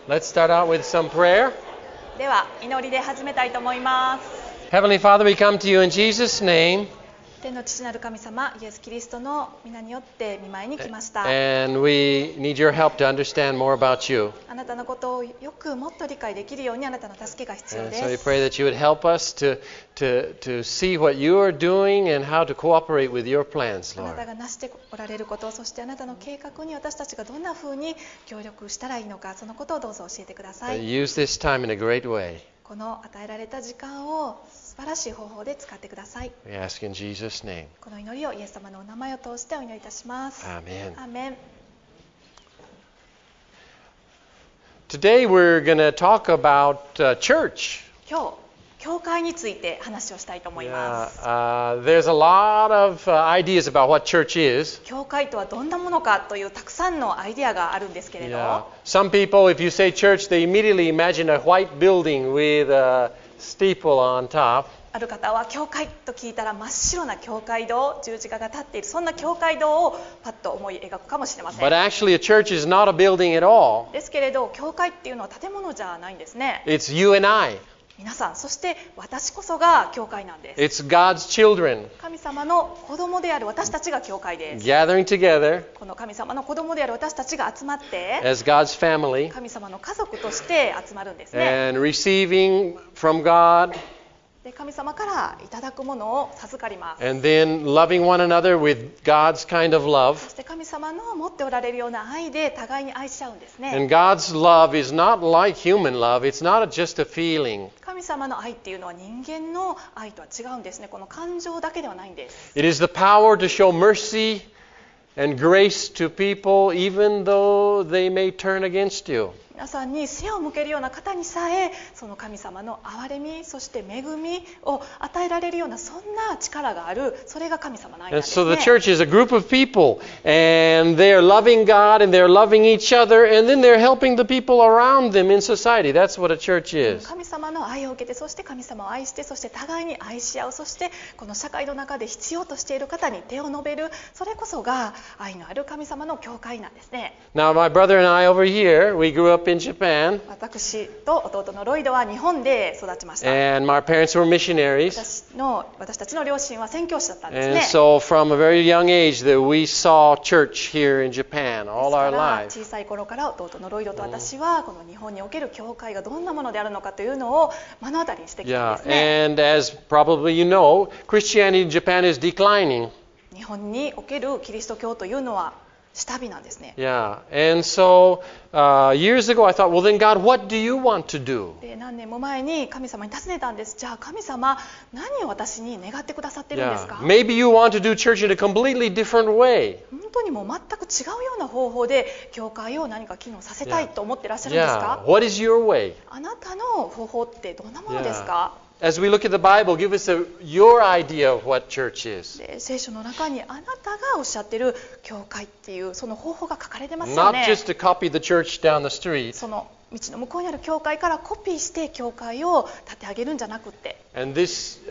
Let's start out with some prayer. では祈りで始めたいと思います。 Heavenly Father, we come to you in Jesus' name. 天の父なる神様、イエス・キリストの皆によって御前に来ました。 And we need your help to understand more about you. あなたのことをよくもっと理解できるようにあなたの助けが必要 And で so we す。 pray that you would help us to see what you are doing and how to cooperate with your plans, あな Lord. たがなしておられること、そしてあなたの計画に私たちがどんなふうに協力したらいいのか、そのことをどうぞ教えてください。 Use this time in a great way. この与えられた時間を素晴らしい方法で使ってください。 We ask in Jesus' name. この祈りをイエス様のお名前を通してお祈りいたします。 Amen. アーメン。 Today we're going to talk about church. 今日教会について話をしたいと思います。 There's a lot of ideas about what church is. 教会とはどんなものかというたくさんのアイデアがあるんですけれど、 Some people, if you say church, they immediately imagine a white building with a steeple on top. ある方は教会と聞いたら真っ白な教会堂、十字架が立っているそんな教会堂をパッと思い描くかもしれません。 But actually, a church is not a building at all. ですけれど、教会っていうのは建物じゃないんですね。 It's you and I. 皆さん、そして私こそが教会なんです。 It's God's children 神様の子供である私たちが教会です。 gathering together この神様の子供である私たちが集まって as God's family 神様の家族として集まるんですね。 and receiving from God で、神様からいただくものを授かります。 and then loving one another with God's kind of そ love. して神様の持っておられるような愛で互いに愛し合うんですね。 And God's love is not like human love. It's not just a feeling. 神様の愛っていうのは人間の愛とは違うんですね。この感情だけではないんです。 It is the power to show mercy and grace to people even though they may turn against you. 皆さんに背を向けるような方にさえその神様の憐れみ、そして恵みを与えられるようなそんな力がある、それが神様の愛なん And です so the ね。 church is a group of people and they're loving God and they're loving each other and then they're helping the people around them in society. That's what a church is. 神様の愛を受けて、そして神様を愛して、そして互いに愛し合う、そしてこの社会の中で必要としている方に手を伸べる、それこそが愛のある神様の教会なんですね。 Now my brother and I over here, we grew up in Japan 私と弟のロイドは日本で育ちました。 and my parents were missionaries. 私たちの両親は宣教師だったんです And ね。 so from a very young age that we saw church here in Japan です all か our ら lives. 小さい頃から弟のロイドと私はこの日本における教会がどんなものであるのかというのを目の当たりにしてきたん Yeah, ですね。 and as probably you know, Christianity in Japan is declining. 日本におけるキリスト教というのは下火なんですね。 Yeah, and so years ago I thought, well then God, what do you want to do? で、何年も前に神様に尋ねたんです。じゃあ神様、何を私に願ってくださってるんです Yeah, か？ maybe you want to do church in a completely different way. 本当にもう全く違うような方法で教会を何か機能させたいと思ってらっしゃるんです Yeah, か？ what is your way? あなたの方法ってどんなものですか？ As we look at the Bible, give us your idea of what church is. で、聖書の中にあなたがおっしゃってる教会っていうその方法が書かれてますよ Not ね。 just to copy the church down the street. その道の向こうにある教会からコピーして教会を立て上げるんじゃなくって、 And this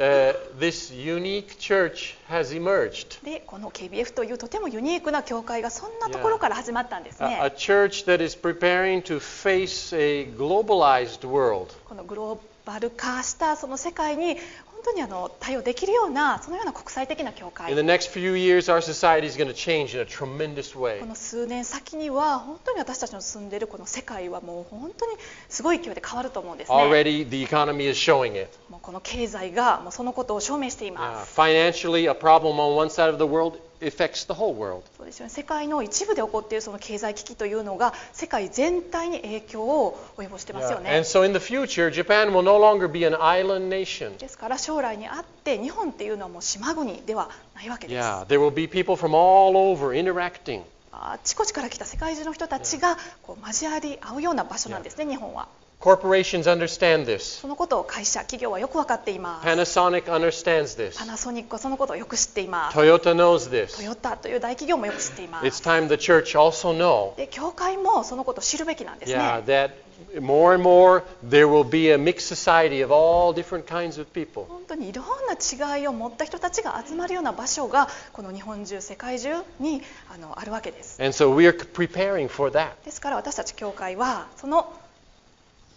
unique church has emerged. でこの KBF というとてもユニークな教会がそんなところから始まったんですね。 A church that is preparing to face a globalized world. このグローバル化したその世界に本当に対応できるようなそのような国際的な教会。 In the next few years, our society is going to change in a tremendous こ way. の数年先には本当に私たちの住んでいるこの世界はもう本当にすごい勢いで変わると思うんですね。 Already, the economy is showing it. もうこの経済がもうそのことを証明していま Yeah, す。 financially, a problem on one side of the world affects the whole world. そうですよね。世界の一部で起こっているその経済危機というのが世界全体に影響を及ぼしてますよ Yeah. ね。 And so in the future, Japan will no longer be an island nation. ですから将来にあって日本っていうのはもう島国ではないわけです。 Yeah, there will be people from all over interacting. あちこちから来た世界中の人たちがこう交わり合うような場所なんですね、日本は。 Corporations understand this. そのことを会社、企業はよく分かっています。 Panasonic understands this. パナソニックはそのことをよく知っています。 Toyota knows this. トヨタという大企業もよく知っていま It's す。 time the church also know. で、教会もそのことを知るべきなんですね。 Yeah, that more and more there will be a mixed society of all different kinds of people. 本当にいろんな違いを持った人たちが集まるような場所がこの日本中、世界中にあるわけです。 And so we are preparing for that. ですから私たち教会はその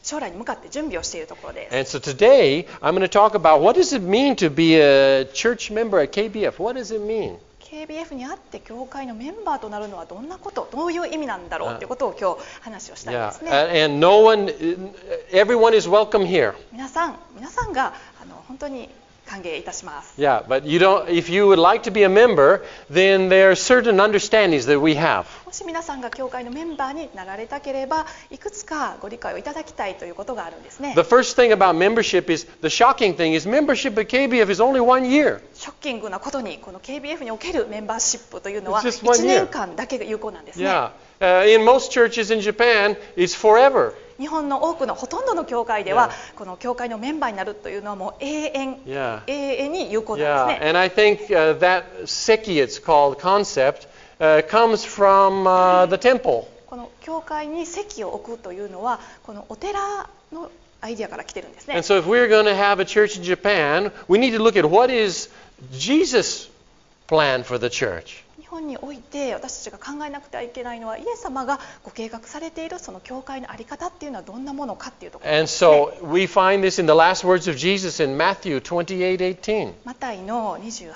将来に向かって準備をしているところです。 And so today, I'm going to talk about what does it mean to be a church member at KBF? What does it mean? KBF にあって教会のメンバーとなるのはどんなこと、どういう意味なんだろうということを今日話をしたいん Yeah, ですね。 and everyone is welcome here. 皆さんが本当に歓迎いたします。 Yeah, but if you would like to be a member, then there are certain understandings that we have. もし皆さんが教会のメンバーになられたければ、いくつかご理解をいただきたいということがあるんですね。 The first thing about membership is, the shocking thing is membership at KBF is only 1 year. ショッキングなことに、この KBF におけるメンバーシップというのは It's just 1 1年間だけが有効なんですね。 Yeah. In most churches in Japan, it's forever. 日本の多くのほとんどの教会では、この教会のメンバーになるというのはもう永遠、 Yeah. 永遠に有効なんです Yeah, ね。 and I think that seki, it's called, concept, comes from the temple. この教会に席を置くというのは、このお寺のアイデアから来てるんですね。 And so if we're going to have a church in Japan, we need to look at what is Jesus' plan for the church. 日本において私たちが考えなくてはいけないのは、イエス様がご計画されているその教会の在り方っていうのはどんなものかっていうところで And すね。 so we find this in the last words of Jesus in Matthew 28:18. マタイの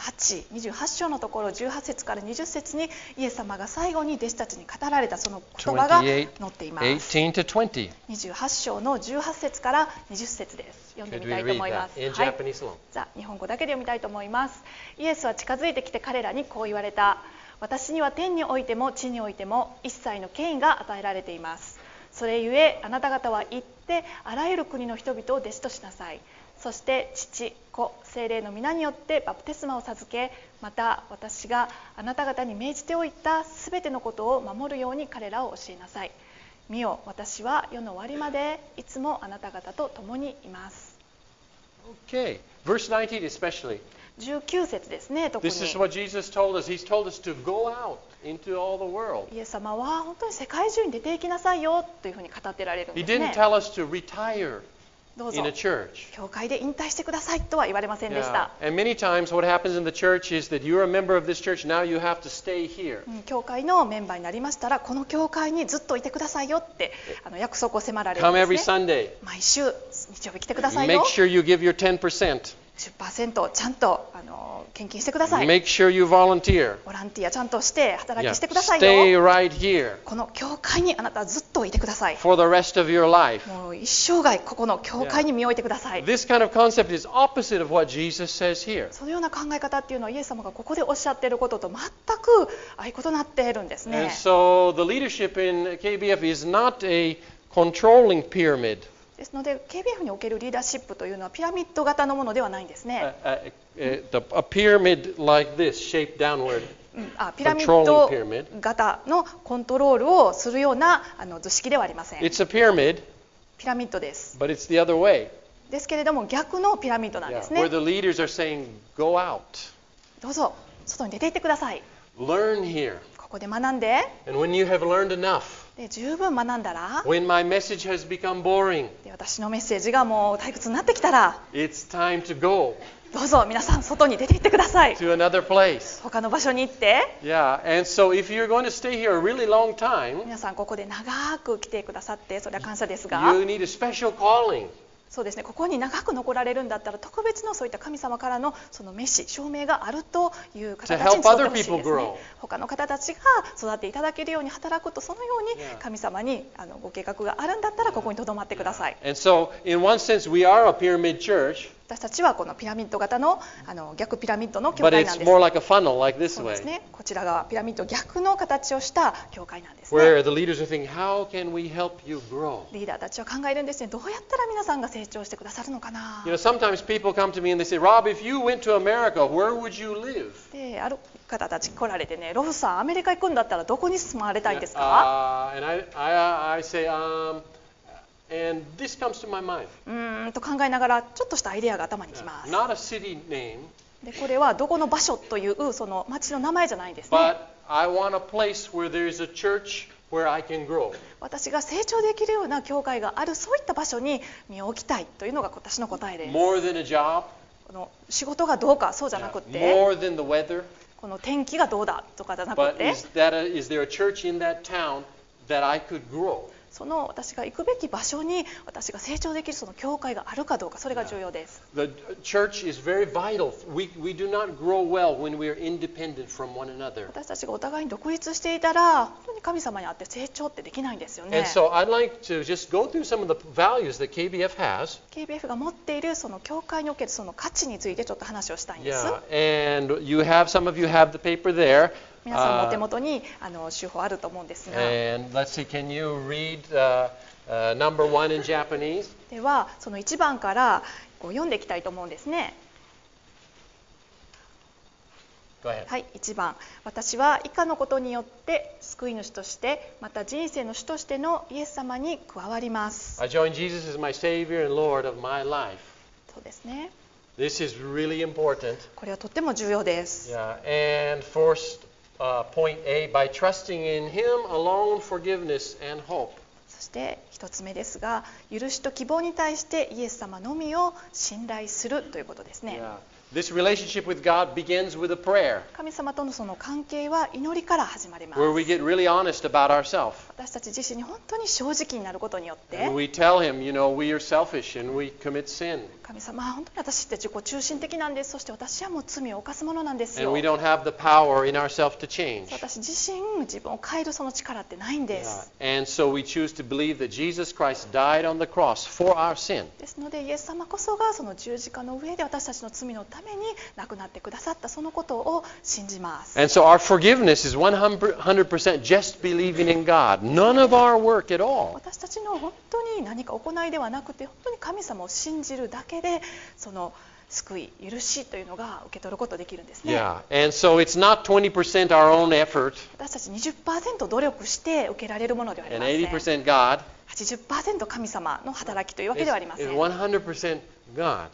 28章のところ18節から20節にイエス様が最後に弟子たちに語られたその言葉が載っています。 18 to 20. 28章の18節から20節です。読んで Could み we たいと read 思いま that す。 in はい、 Japanese alone? じゃあ日本語だけで読みたいと思います。イエスは近づいてきて彼らにこう言われた。私には天においても地においても一切の権威が与えられています。それゆえあなた方は行ってあらゆる国の人々を弟子としなさい。そして父、子、聖霊の皆によってバプテスマを授け、また私があなた方に命じておいたすべてのことを守るように彼らを教えなさい。見よ、私は世の終わりまでいつもあなた方と共にいます。 Okay. Verse 19 especially. 19節ですね、特に。 This is what Jesus told us. He's told us to go out into all the world. イエス様は本当に世界中に出ていきなさいよというふうに語ってられるん He ですね didn't。tell us to retire どうぞ in a church. 教会で引退してくださいとは言われませんでし Yeah. た。 And many times what happens in the church is that you're a member of this church, now you have to stay here. 教会のメンバーになりましたら、この教会にずっといてくださいよって約束を迫られるん Come で every すね。 Sunday. 毎週日曜日来てくださいよ。 Make sure you give your 10%. 10% ちゃんと献金してください。 Make sure you volunteer. ボランティアちゃんとして働 Yeah. きしてください Stay よ。 right here この教会にあなたはずっといてください。 for the rest of your life. もう一生涯ここの教会に身を置いてください。 This kind of concept is opposite of what Jesus says here. そのような考え方っていうのはイエス様がここでおっしゃっていることと全く相異なっているんです And ね。 so the leadership in KBF is not a controlling pyramid. ですので KBF におけるリーダーシップというのはピラミッド型のものではないんですね。 A pyramid like this, shaped downward. ピラミッド型のコントロールをするような図式ではありません。 It's a pyramid, ピラミッドです。 but it's the other way. ですけれども逆のピラミッドなんで Yeah, す where ね。 the leaders are saying, go out, どうぞ外に出て行ってください。 learn here. ここで学んで、 And when you have learned enough, で十分学んだら、 when my message has become boring, で私のメッセージがもう退屈になってきたら、 it's time to go どうぞ皆さん外に出て行ってください。 to another place. 他の場所に行って、 Yeah, and so if you're going to stay here a really long time, 皆さんここで長く来てくださってそれは感謝ですが、 you need a special calling. そうですね、ここに長く残られるんだったら特別のそういった神様からのそのメシ証明があるという方たちに育ってほしいですね。他の方たちが育っていただけるように働くと、そのように神様にご計画があるんだったらここに留まってください。 And so in one sense we are a pyramid church, 私たちはこのピラミッド型の逆ピラミッドの教 but 会なん it's です。 more like a funnel like this そうです way, ね、こちらがピラミッド逆の形をした教会なんですね。 where the leaders are thinking, how can we help you grow? リーダーたちは考えるんですね。どうやったら皆さんが成長してくださるのかな。 You know, sometimes people come to me and they say, Rob, if you went to America, where would you live? である方たち来られてね、ロブさんアメリカ行くんだったらどこに住まわれたいんですか？ And I say, and this comes to my mind. と考えながらちょっとしたアイデアが頭にきます。 Not a city name, でこれはどこの場所というその町の名前じゃないんですね。 but I want a place where there's a church where I can grow. 私が成長できるような教会がある、そういった場所に身を置きたいというのが私の答えです。 More than a job, この仕事がどうかそうじゃなくて、 more than the weather, この天気がどうだとかじゃなく but て、 is there a church in that town that I could grow? その私が行くべき場所に私が成長できるその教会があるかどうか、それが重要です。 The church is very vital. We do not grow well when we are independent from one another. 私たちがお互いに独立していたら本当に神様にあって成長ってできないんですよね。 And so I'd like to just go through some of the values that KBF has. KBF が持っているその教会におけるその価値についてちょっと話をしたいんです。 Yeah, and some of you have the paper there. 皆さんのお手元に手法あると思うんですが、 And let's see, can you read number 1 in Japanese? ではその1番からこう読んでいきたいと思うんですね。 Go ahead. はい、1番、私は以下のことによって救い主としてまた人生の主としてのイエス様に加わります。 I join Jesus as my Savior and Lord of my life. そうですね。 This is really important. これはとっても重要です。 Yeah, and point A, by trusting in Him alone, forgiveness and hope. そして1つ目ですが、許しと希望に対してイエス様のみを信頼するということですね。 Yeah. This relationship with God begins with a prayer 神様とのその関係は祈りから始まります。 where we get really honest about ourselves. 私たち自身に本当に正直になることによって、 And we tell Him, we are selfish and we commit sin. 神様、本当に私って自己中心的なんです。そして私はもう罪を犯すものなんですよ。 And we don't have the power in ourselves to change. 私自身、自分を変えるその力ってないんで Yeah. す。 And so we choose to believe that Jesus Christ died on the cross for our sin. ですので、イエス様こそがその十字架の上で私たちの罪のために亡くなってくださったそのことを信じます。 And so our forgiveness is 100% just believing in God. None of our work at all. 私たちの本当に何か行いではなくて、本当に神様を信じるだけでその救い、許しというのが受け取ることができるんですね。 Yeah. And so it's not 20% our own effort 私たち 20% 努力して受けられるものではあり and ません。 80% God. 80% 神様の働きというわけではありません。 It's 100% God.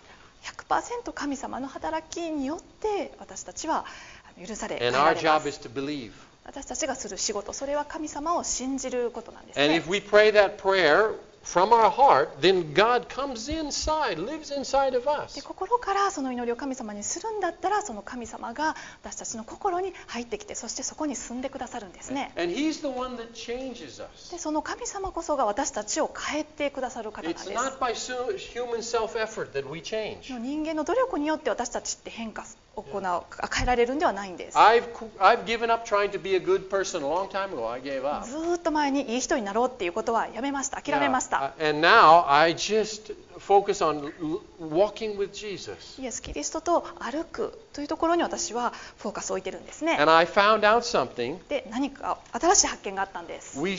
100% 神様の働きによって私たちは許され、変え And ら our れま job す。 is to believe. 私たちがする仕事、それは神様を信じることなんです And ね。 if we pray that prayer from our heart, then God comes inside, lives inside of で us. 心からその祈りを神様にするんだったら、その神様が私たちの心に入ってきて、そしてそこに住んでくださるんですね。 And He's the one that changes us. でその神様こそが私たちを変えてくださる方なんです。 It's not by human self-effort that we change. 人間の努力によって私たちって変えられるんではないんです。 I've given up trying to be a good person a long time ago. I gave up. ずーっと前にいい人になろうっていうことはやめました。諦めました。 And now I just focus on walking with Jesus. イエス・キリストと歩くというところに私はフォーカスを置いてるんですね。 And I found out something. で、何か新しい発見があったんです。 We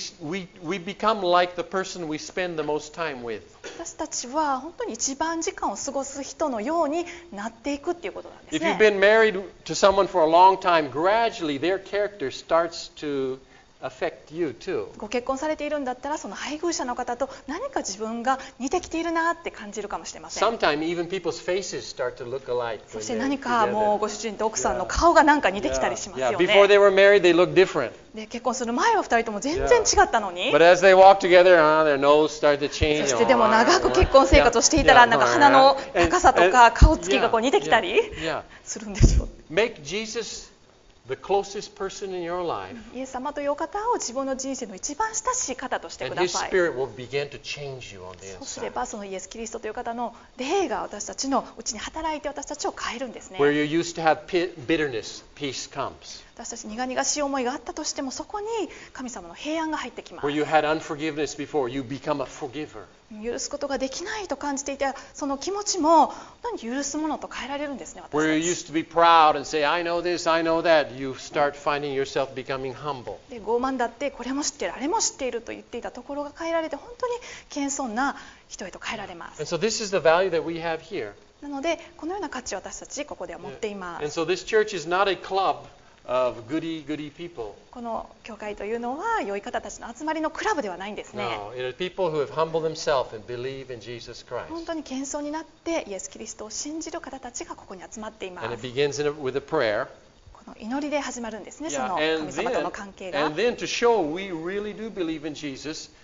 become like the person we spend the most time with. 私たちは本当に一番時間を過ごす人のようになっていくっていうことなんです If you've ね。 been married to someone for a long time, gradually their character starts to affect you too. ご結婚されているんだったら、その配偶者の方と何か自分が似てきているなって感じるかもしれません。 Sometimes even people's faces start to look alike. そ when して they're 何かもう together. ご主人と奥さんの顔がなんか似てきたりします Yeah. よ Before ね。 they were married, they looked different. で、結婚する前は2人とも全然違ったのに、 But as they walk together, their nose started to change. そしてでも長く結婚生活をしていたら、なんか鼻の高さとか顔つきがこう似てきたり Yeah. するんですよ。 Make Jesus the closest person in your life, イエス様というお方を自分の人生の一番親しい方としてく and だ His さい。 Spirit will begin to change you on the そうすれ inside. ばそのイエス・キリストという方の霊が私たちのうちに働いて私たちを変えるんですね。 Where you used to have bitterness, peace comes. 私たち苦々しい思いがあったとしても、そこに神様の平安が入ってきます Where。you had unforgiveness before, you become a forgiver. 許すことができないと感じていたその気持ちも本当に許すものと変えられるんですね。 Where you 私 used たち to be proud and say, I know this, I know that, you start finding yourself becoming humble. で傲慢だってこれも知っているあれも知っていると言っていたところが変えられて、本当に謙遜な人へと変えられます。 And so this is the value that we have here. なのでこのような価値を私たちここでは持っていま And す。 so this church is not a club of goody people. この教会というのは良い方たちの集まりのクラブではないんですね。 No, it is people who have humbled themselves and believe in Jesus 本 Christ. 当に謙遜になってイエス・キリストを信じる方たちがここに集まっていま And す。 it begins with a prayer. この祈りで始まるんですね、そ Yeah, の and 神様との関係が。 then to show we really do believe in Jesus,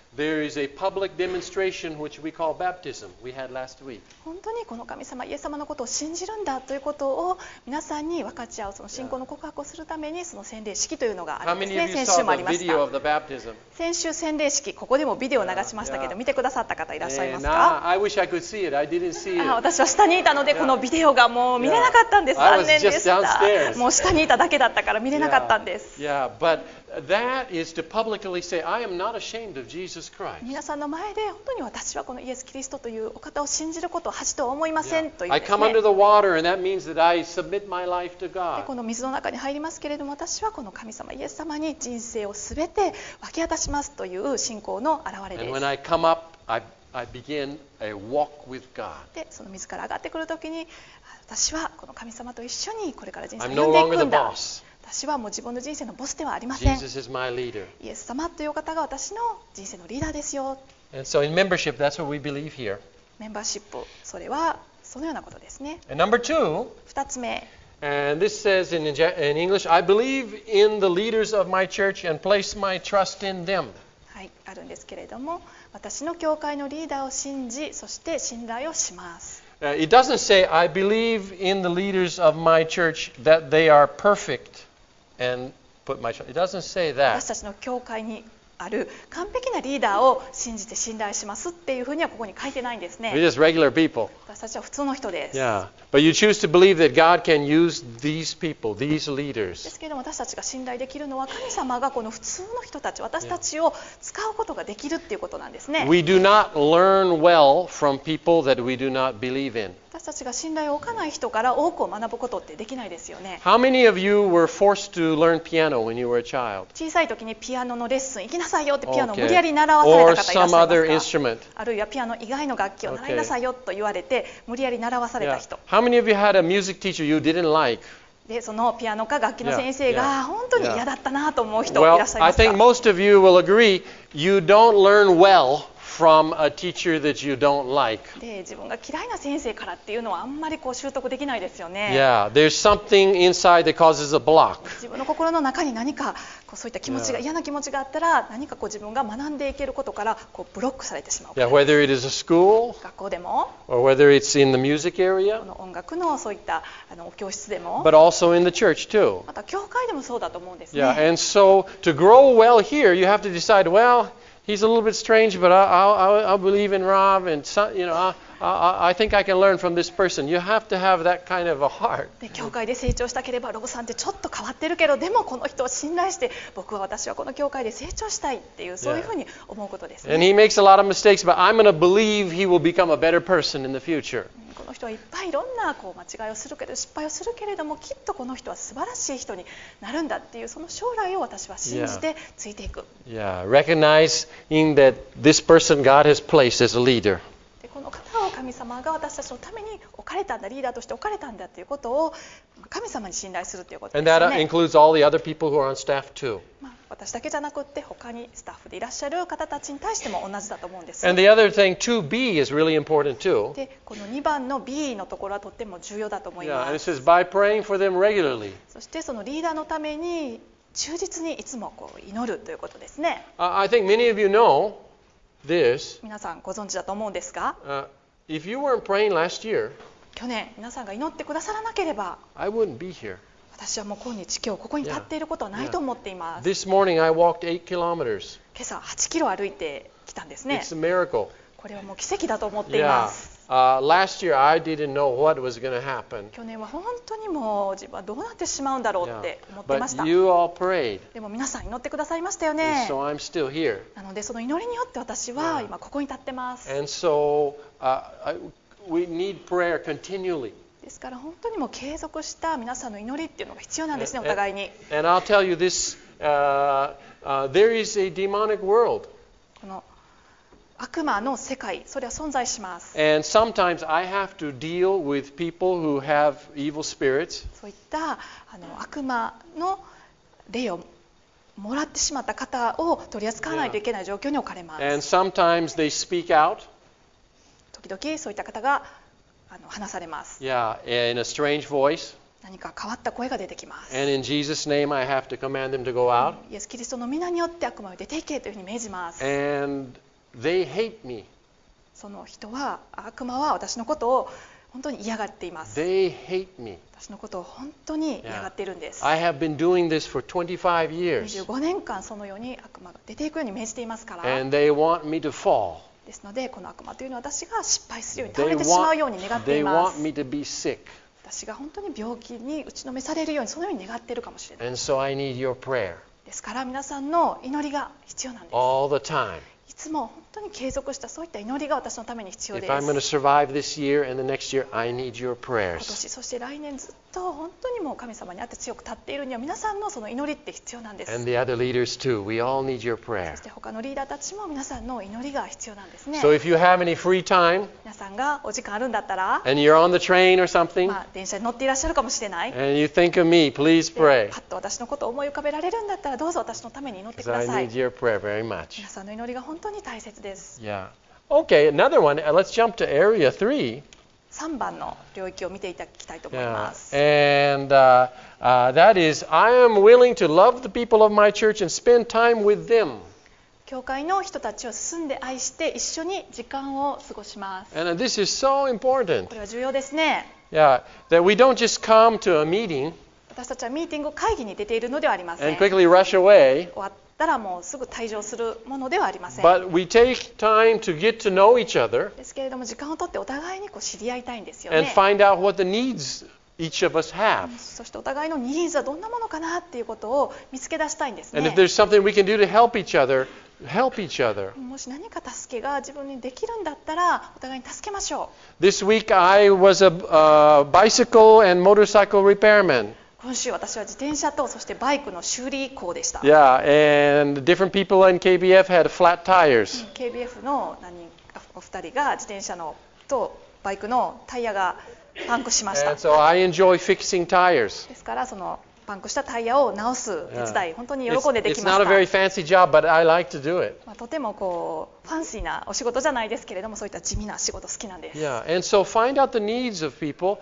there is a public demonstration which we call baptism. We had last week. 本当にこの神様イエス様のことを信じるんだということを皆さんに分かち合う、その信仰の告白をするためにその洗礼式というのがあ How るんです many ね。 of you 先週もあ saw り the まし video た。 of the baptism? 先週洗礼式、ここでもビデオを流しましたけど、 Yeah. 見てくださった方いらっしゃいます And か？ I wish I could see it. I didn't see あ、 it. 私は下にいたのでこのビデオがもう見れなかったんです。 Yeah. 残念でし I was just た。 downstairs. もう下にいただけだったから見れなかったんです。 Yeah, but that is to publicly say, I am not ashamed of Jesus Christ. 皆さんの前で本当に私はこのイエス・キリストというお方を信じることを恥とは思いません Yeah. という I です come ね。 under the water, and that means that I submit my life to で God. この水の中に入りますけれども、私はこの神様イエス様に人生をすべて分け渡しますという信仰の表れ And で when す。 I come up, I begin a walk with God. でその水から上がってくるときに、私はこの神様と一緒にこれから人生を I'm 歩 no んでい longer く the んだ。 boss. 私はもう自分の人生のボスではありません。 Jesus is my leader. イエス様というお方が私の人生のリーダーですよ。 And so in membership, that's what we believe here. メンバーシップ、それはそのようなことですね。 And number 2, 2つ目、 and this says in English, I believe in the leaders of my church and place my trust in them. はい、あるんですけれども、私の教会のリーダーを信じ、そして信頼をします。 It doesn't say, I believe in the leaders of my church that they are perfect and put my trust. It doesn't say 私 that. たちの教会にある完璧なリーダーを信じて信頼しますっていうふうにはここに書いてないんです We're ね。 just regular people. 私たちは普通の人です。 Yeah. But you choose to believe that God can use these people, these で leaders. すけれども、私たちが信頼できるのは神様がこの普通の人たち、私たちを使うことができるっていうことなんですね。 We do not learn well from people that we do not believe in. 私たちが信頼を置かない人から多くを学ぶことってできないですよね。 How many of you were forced to learn piano when you were a child? 小さい時にピアノのレッスン行きなさいよってピアノを Okay. 無理やり習わされ Or た方いらっ some しゃい other ますか？ instrument. あるいはピアノ以外の楽器を習いなさいよと言われて無理やり習わされた Yeah. 人。 How many of you had a music teacher you didn't like? でそのピアノか楽器の先生 Yeah. が本当に嫌だったなと思う人い Well, らっしゃい I ますか？ think most of you will agree you don't learn well from a teacher that you don't like. で自分が嫌いな先生からっていうのはあんまりこう習得できないですよね。 Yeah, there's something inside that causes a block. 自分の心の中に何かこうそういった気持ちが Yeah. 嫌な気持ちがあったら何かこう自分が学んでいけることからこうブロックされてしまう。 Yeah, whether it is a school 学校でも or whether it's in the music こ area, の音楽のそういった教室でも but also in the church too. また教会でもそうだと思うんですね。 Yeah, and so to grow well here, you have to decide, well, he's a little bit strange, but I'll believe in Rob, and I think I can learn from this person. You have to have that kind of a heart. で教会で成長したければロブさんってちょっと変わってるけどでもこの人を信頼して私はこの教会で成長したいっていうそういうふうに思うことですね。 And he makes a lot of mistakes, but I'm going to believe he will become a better person in the future. この人はいっぱいいろんなこう間違いをするけど失敗をするけれどもきっとこの人は素晴らしい人になるんだっていうその将来を私は信じてついていく。 Yeah, recognizing that this person God has placed as a leader. でこの方を神様が私たちのために置かれたんだ、リーダーとして置かれたんだということを神様に信頼するということで And す that よね。 includes all the other people who are on staff too. 私だけじゃなくって他にスタッフでいらっしゃる方たちに対しても同じだと思うんです。 And the other thing, 2B, is really important too. でこの2番の B のところはとっても重要だと思い Yeah, ま and it す。 says by praying for them regularly. そしてそのリーダーのために忠実にいつもこう祈るということですね。 I think many of you know this. 皆さんご存知だと思うんですが、 If you weren't praying last year, 去年皆さんが祈ってくださらなければ I wouldn't be here. 私はもう今日ここに立っていることはないと思っています。 This morning I walked 8 kilometers. 今朝8キロ歩いてきたんですね。 It's a miracle. これはもう奇跡だと思っていま Yeah. す。 Last year I didn't know what was going to happen. 去年は本当にもう自分はどうなってしまうんだろう Yeah. って思ってました。 But you all prayed. でも皆さん祈ってくださいましたよ And ね。 so I'm still here. なのでその祈りによって私は今ここに立ってます。 And so we need prayer continually. ですから本当にもう継続した皆さんの祈りっていうのが必要なんですね、お互いに。 And I'll tell you this, there is a demonic world. この悪魔の世界、それは存在します。 And sometimes I have to deal with people who have evil spirits. そういった悪魔の霊をもらってしまった方を取り扱わないといけない状況に置かれます。 And sometimes they speak out. 時々そういった方が話されます。 Yeah, in a strange voice. 何か変わった声が出てきます。 And in Jesus' name I have to command them to go out. イエス・キリストの皆によって悪魔を出ていけというふうに命じます。 And they hate me. その人は、悪魔は私のことを本当に嫌がっています。 They hate me. 私のことを本当に嫌がっているんです。 I have been doing this for 25 years. 25年間そのように悪魔が出ていくように命じていますから。 And they want me to fall. ですので、この悪魔というのは私が失敗するように倒 They れてしまうように願ってい they ま want す。 me to be sick. 私が本当に病気に打ちのめされるようにそのように願っているかもしれない。 And so I need your prayer ですから皆さんの祈りが必要なんです。 all the time. いつも本当に継続したそういった祈りが私のために必要 If で I'm going to す。 survive this year and the next year, I need your 今 prayers. 年そして来年ずっと本当にもう神様にあって強く立っているには皆さんのその祈りって必要なんです。 And the other leaders too. We all need your そ prayer. して他のリーダーたちも皆さんの祈りが必要なんですね。 So if you have any free time 皆さんがお時間あるんだったら、 and you're on the train or something 電車に乗っていらっしゃるかもしれない。 and you think of me, please で pray パッと私のことを思い浮かべられるんだったらどうぞ私のために祈ってく because だ I さい。 need your prayer very much. 皆さんの祈りが本当に大切です。 Yeah. Okay, another one. Let's jump to area 3. 3番の領域を見ていただきたいと思い Yeah. ます。 And that is, I am willing to love the people of my church and spend time with them. 教会の人たちを進んで愛して一緒に時間を過ごします。 And this is so important. これは重要ですね。 Yeah, that we don't just come to a meeting 私たちはミーティング会議に出ているのではありません。 and quickly rush away, 終わったらもうすぐ退場するものではありません。 but we take time to get to know each other ですけれども時間をとってお互いに知り合いたいんですよ and ね。 find out what the needs each of us have. そしてお互いのニーズはどんなものかなっていうことを見つけ出したいんです And if ね。 there's something we can do to help each other, help each other. もし何か助けが自分にできるんだったらお互いに助けましょ This week I was a bicycle and motorcycle repairman. う。今週私は自転車とそしてバイクの修理工でした。 Yeah, and different people in KBF had flat tires. KBF のお二人が自転車のとバイクのタイヤがパンクしました。 And so I enjoy fixing tires. ですからそのパンクしたタイヤを直す手伝い、本当に It's, 喜んでで it's きま not a した。 very fancy job, but I like to do it. とてもファンシーなお仕事じゃないですけれども、そういった地味な仕事好きなんです。 Yeah, and so find out the needs of people,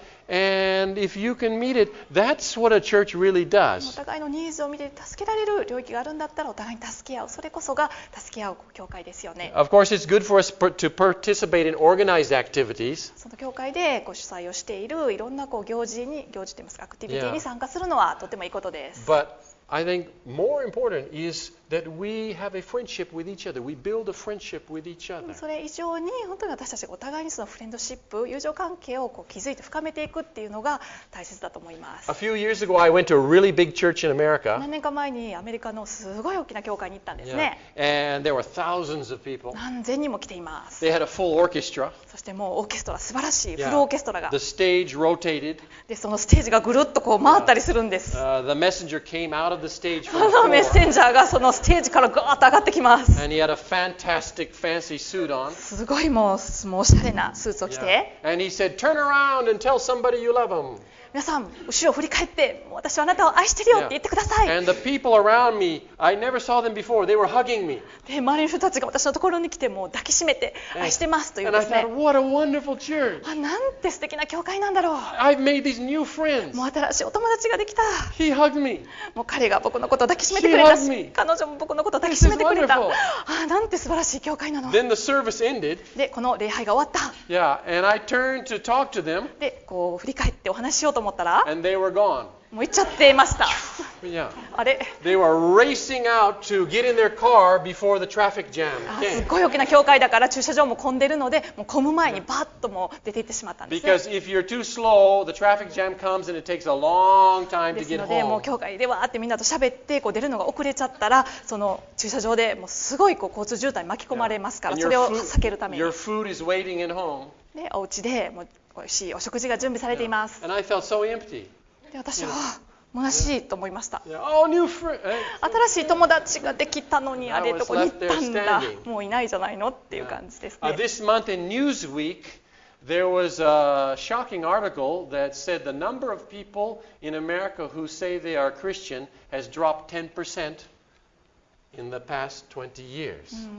and if you can meet it, that's what a church really お does. 互いのニーズを見て助けられる領域があるんだったらお互いに助け合う、それこそが助け合う教会ですよね。 Of course, it's good for us to participate in organized activities, その教会で主催をしているいろんな行事といいますか、アクティビティに参加するのはとてもいいことです。 but I think more important is that we have a friendship with each other. We build a friendship with each other. それ以上に本当に私たちがお互いにそのフレンドシップ、友情関係を築いて深めていくっていうのが大切だと思います。 A few years ago, I went to a really big church in America. 何年か前にアメリカのすごい大きな教会に行ったんです Yeah. ね。 And there were thousands of people. 何千人も来ています。 They had a full orchestra. そしてもうオーケストラ、素晴らしいフ Yeah. ルオーケストラが The stage rotated. で、そのステージがぐるっと回ったりするんです。 The messenger came out of the stage そ from の the メッ floor. センジャーがそのステージからガーッと上がってきます。 And he had a fantastic fancy suit on. すごいもうおしゃれなスーツを着 Yeah. て、 And he said, turn around and tell somebody you love them. 皆さん後ろを振り返ってもう私はあなたを愛してるよって言ってください。 And the people around me, I never saw them before. They were hugging me. で、周りの人たちが私のところに来てもう抱きしめて愛してますというん And で I す thought, ね。 what a wonderful church. なんて素敵な教会なんだろう。 I've made these new friends. もう新しいお友達ができた。 He hugged me. もう彼が僕のことを抱きしめてくれた She hugged し me. 彼女も僕のことを抱きしめてくれた。 This is wonderful. なんて素晴らしい教会なの。 Then the service ended. で、この礼拝が終わった。 Yeah, and I turned to talk to them, で、振り返ってお話ししようと思ったら and they were gone. もう行っちゃっていました。 Yeah. あれ、 They were racing out to get in their car before the traffic jam すっ came. ごい大きな教会だから駐車場も混んでるので、もう混む前にバッともう出て行ってしまったんですね。 Because if you're too slow, the traffic jam comes and it takes a long time で to す get ので、もう home. 教会でわーってみんなと喋って出るのが遅れちゃったら、その駐車場でもうすごい交通渋滞に巻き込まれますから、 And それを避けるために your food is waiting at home. で、お家でもう美味しいお食事が準備されています。 And I felt so empty. で、私は虚しいと思いました。 Yeah. Oh, new friend. 新しい友達ができたのにあれどこに行ったんだ I was left there standing. もういないじゃないのっていう感じですね。 This month in Newsweek, there was a shocking article that said the number of people in America who say they are Christian has dropped 10% in the past 20 years.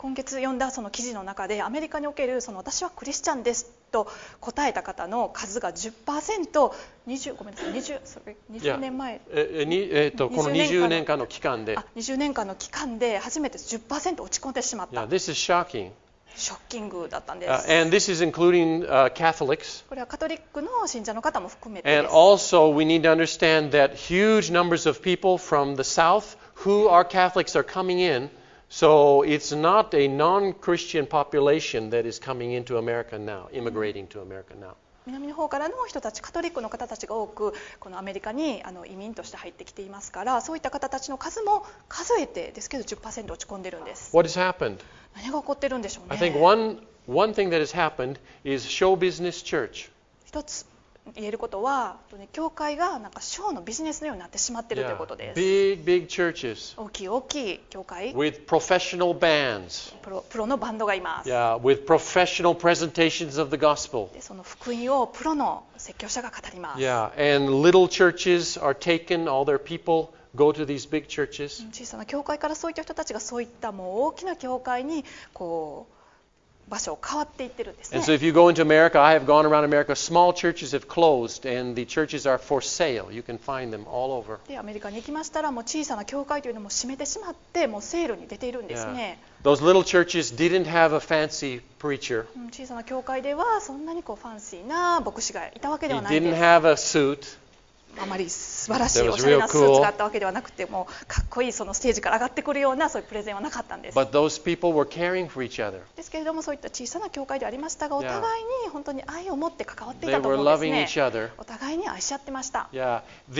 今月読んだその記事の中でアメリカにおけるその私はクリスチャンですと答えた方の数が 10%、20年前、 この20年間の期間で。 20年間の期間で初めて 10% 落ち込んでしまった。 Yeah, this is shocking. ショッキングだったんです。 And this is including Catholics. これはカトリックの信者の方も含めて And です。 also, we need to understand that huge numbers of people from the South who are Catholics are coming in. So it's not a non-Christian population that is coming into America now, immigrating to America now. 南の方からの人たち、カトリックの方たちが多くこのアメリカに移民として入ってきていますから、そういった方たちの数も数えてですけど 10% 落ち込んでるんです。 What has happened? 何が起こってるんでしょうね。 I think one thing that has happened is show business church. 一つ言えることは、教会がなんかショーのビジネスのようになってしまっているということです。 Big churches 大きい教会、 with professional bands. プロのバンドがいます。 Yeah, with professional presentations of the gospel. でその福音をプロの説教者が語ります。 Yeah, and little churches are taken, all their people go to these big churches. 小さな教会からそういった人たちがそういったもう大きな教会にこう場所を変わっていってるんですね。 And so if you go into America, I have gone around America, small churches have closed and the churches are for sale. You can find them all over. でアメリカに行きましたらもう小さな教会というのも閉めてしまってもうセールに出ているんですね。 Those little churches didn't have a fancy preacher. 小さな教会ではそんなにこうファンシーな牧師がいたわけで He はないんで didn't す。 have a suit. あまり素晴らしいおしゃれなスーツがあったわけではなくてもかっこいいそのステージから上がってくるようなそういうプレゼンはなかったんです。 But those people were caring for each other. ですけれどもそういった小さな教会でありましたがお互いに本当に愛を持って関わってい They たと were 思うんです loving ね。 each other. お互いに愛し合ってました。 Yeah,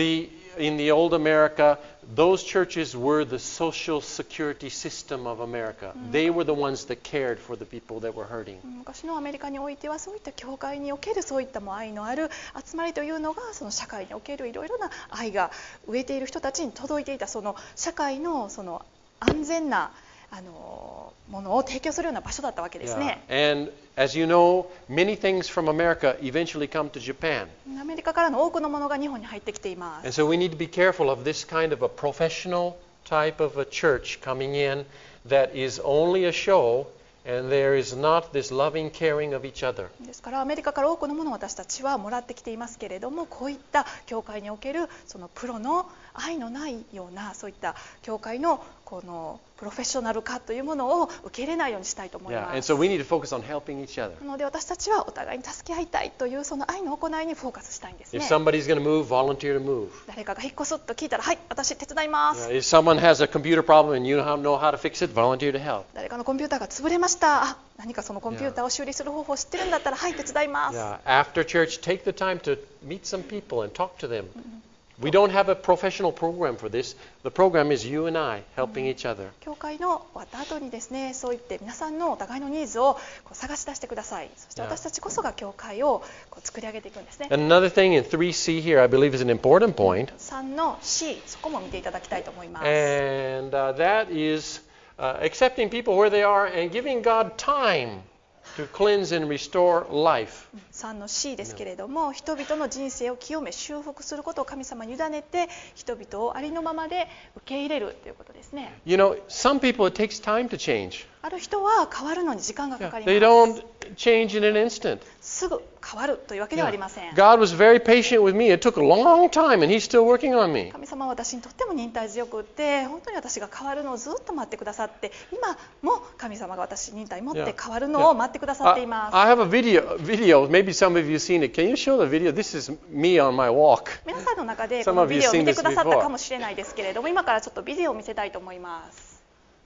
in the old America, those churches were the social security system of America. They were the ones that cared for the people that were hurting. 昔のアメリカにおいてはそういった教会におけるそういったもう愛のある集まりというのがその社会におけるいろいろな愛が植えている人たちに届いていたその社会のその安全なものを提供するような場所だったわけです Yeah. ね。 And as you know, many things from America eventually come to Japan. アメリカからの多くのものが日本に入ってきていま And す。 so we need to be careful of this kind of a professional type of a church coming in that is only a show and there is not this loving caring of each other. ですからアメリカから多くのものを私たちはもらってきていますけれども、こういった教会におけるそのプロの愛のないようなそういった教会のこのプロフェッショナル化というものを受け入れないようにしたいと思い Yeah, ま and す。 so we need to focus on helping each other. なので私たちはお互いに助け合いたいというその愛の行いにフォーカスしたいんです If ね。 somebody's going to move, volunteer to move. 誰かが引っ越すと聞いたら、はい、私手伝いま Yeah, す。 if someone has a computer problem and you know how to fix it, volunteer to help. 誰かのコンピューターが潰れました。あ、何かそのコンピューターを修理する方法を知ってるんだったら、はい、手伝います。 Yeah, after church, take the time to meet some people and talk to them. We don't have a professional program for this. The program is you and I helping each other. 教会の終わった後にですね、そう言って皆さんのお互いのニーズをこう探し出してください。そして私たちこそが教会をこう作り上げていくんですね。 And another thing in 3C here, I believe is an important point. 3の C、そこも見ていただきたいと思います。 And that is accepting people where they are and giving God time to cleanse and restore life. 3の C ですけれども、人々の人生を清め修復することを神様に委ねて人々をありのままで受け入れるということですね。 You know, some people it takes time to change. ある人は変わるのに時間がかかり They ま don't す。 change in an instant. すぐ変わるというわけではありません。 God was very patient with me. It took a long time and He's still working on me. 神様は私にとっても忍耐強くって本当に私が変わるのをずっと待ってくださって、今も神様が私に忍耐持って変わるのを待ってくださっています。 I have a video. Maybe some of you seen it. Can you show the video? This is me on my walk. 皆さんの中でこ Some の of ビ you デオを seen 見て this くださった before. かもしれないですけれども、今からちょっとビデオを見せたいと思います。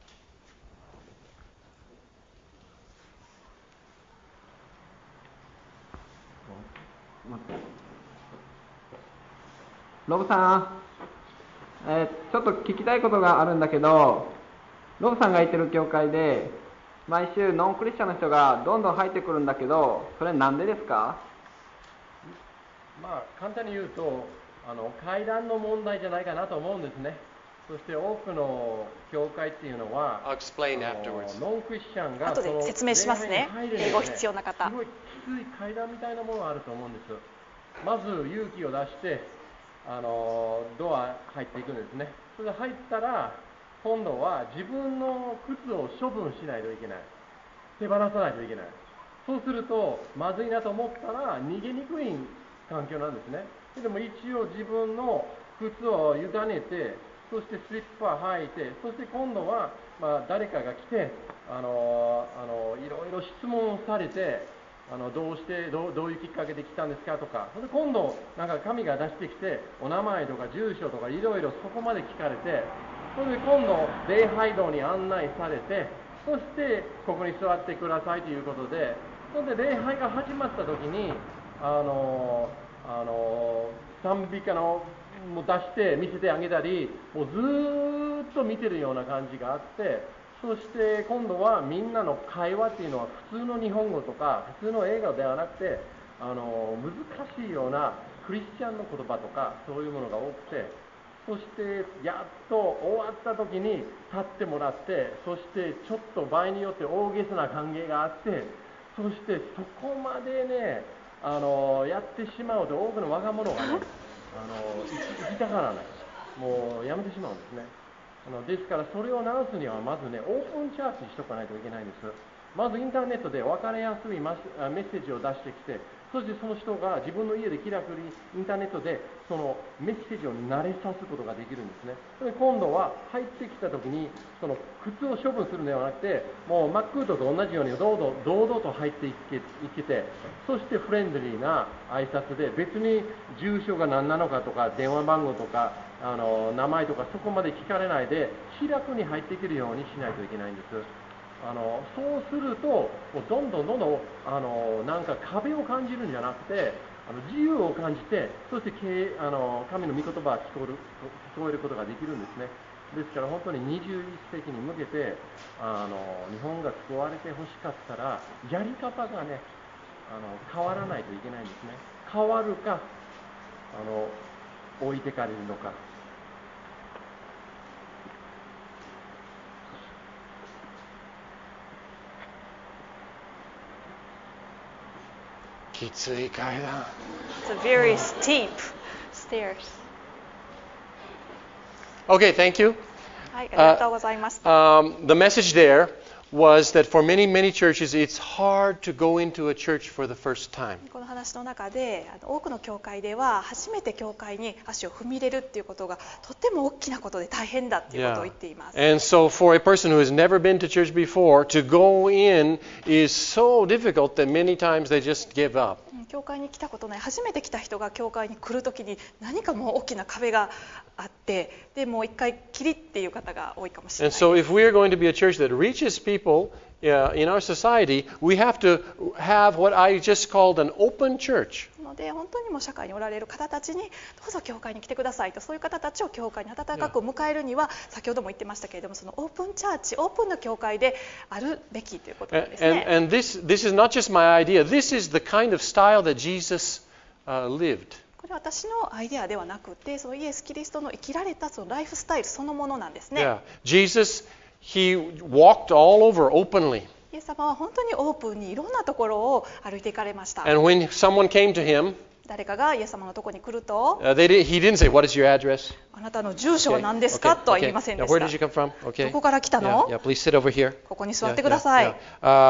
ロブさん、ちょっと聞きたいことがあるんだけど、ロブさんがいてる教会で毎週ノンクリスチャンの人がどんどん入ってくるんだけど、それなんでですか？ まあ簡単に言うと階段の問題じゃないかなと思うんですね。そして多くの教会っていうのは I'll explain afterwards. ノンクリスチャンが後で説明しますね。英語必要な方。 すごいきつい階段みたいなものがあると思うんです。まず勇気を出してドア入っていくんですね。それで入ったら今度は自分の靴を処分しないといけない。手放さないといけない。そうすると、まずいなと思ったら逃げにくい環境なんですね。でも一応自分の靴を委ねて、そしてスリッパ履いて、そして今度は、誰かが来て、いろいろ質問をされて、どういうきっかけで来たんですかとか、それで今度、なんか神が出してきて、お名前とか住所とかいろいろそこまで聞かれて、それで今度、礼拝堂に案内されて、そしてここに座ってくださいということで、それで礼拝が始まった時に、賛美歌のも出して見せてあげたり、もうずーっと見てるような感じがあって、そして今度はみんなの会話っていうのは普通の日本語とか普通の英語ではなくて、難しいようなクリスチャンの言葉とかそういうものが多くて、そしてやっと終わった時に立ってもらって、そしてちょっと場合によって大げさな歓迎があって、そしてそこまでね、やってしまうと多くの若者がね、行きたがらない、もうやめてしまうんですね。ですからそれを直すにはまずね、オープンチャーチにしとかないといけないんです。まずインターネットで分かりやすいメッセージを出してきて、そしてその人が自分の家で気楽にインターネットでそのメッセージを慣れさすことができるんですね。それで今度は入ってきた時にその靴を処分するのではなくて、もうマックートと同じように堂々と入っていけて、そしてフレンドリーな挨拶で、別に住所が何なのかとか電話番号とか名前とかそこまで聞かれないで気楽に入っていけるようにしないといけないんです。そうするともうどんどんなんか壁を感じるんじゃなくて、自由を感じて、そして神の御言葉が聞こえることができるんですね。ですから本当に21世紀に向けて日本が救われてほしかったら、やり方がね変わらないといけないんですね。変わるか置いてかれるのか。 きつい階段。 It's a very steep stairs. Okay, thank you. はい、ありがとうございました。 The message there was that for many churches, it's hard to go into a church for the first time. この話の中で多くの教会では初めて教会に足を踏み入れるっていうことがとっても大きなことで大変だっていうことを言っています。 And so for a person who has never been to church before, to go in is so difficult that many times they just give up. 教会に来たことない初めて来た人が教会に来るときに何かもう大きな壁があって、でもう一回きりっていう方が多いかもしれない。 And so if we are going to be a church that reaches people in our society, we have to have what I just called an open church. ので本当にもう社会におられる方たちにどうぞ教会に来てくださいと、そういう方たちを教会に温かく迎えるには、先ほども言ってましたけれども、そのオープンチャーチ、オープンな教会であるべきということなんですね。 And this is not just my idea. This is the kind of style that Jesus lived. これは私のアイデアではなくて、そのイエス・キリストの生きられたそのライフスタイルそのものなんですね。 Yeah. Jesus, he walked all over openly. イエス様は本当にオープンにいろんなところを歩いていかれました。 And when someone came to him, 誰かがイエス様のところに来ると、 he didn't say, "What is your address?" あなたの住所は何ですかとは言いませんで Now, し where た。 did you come from? Okay. どこから来たの？ Yeah, please sit over here. ここに座ってください。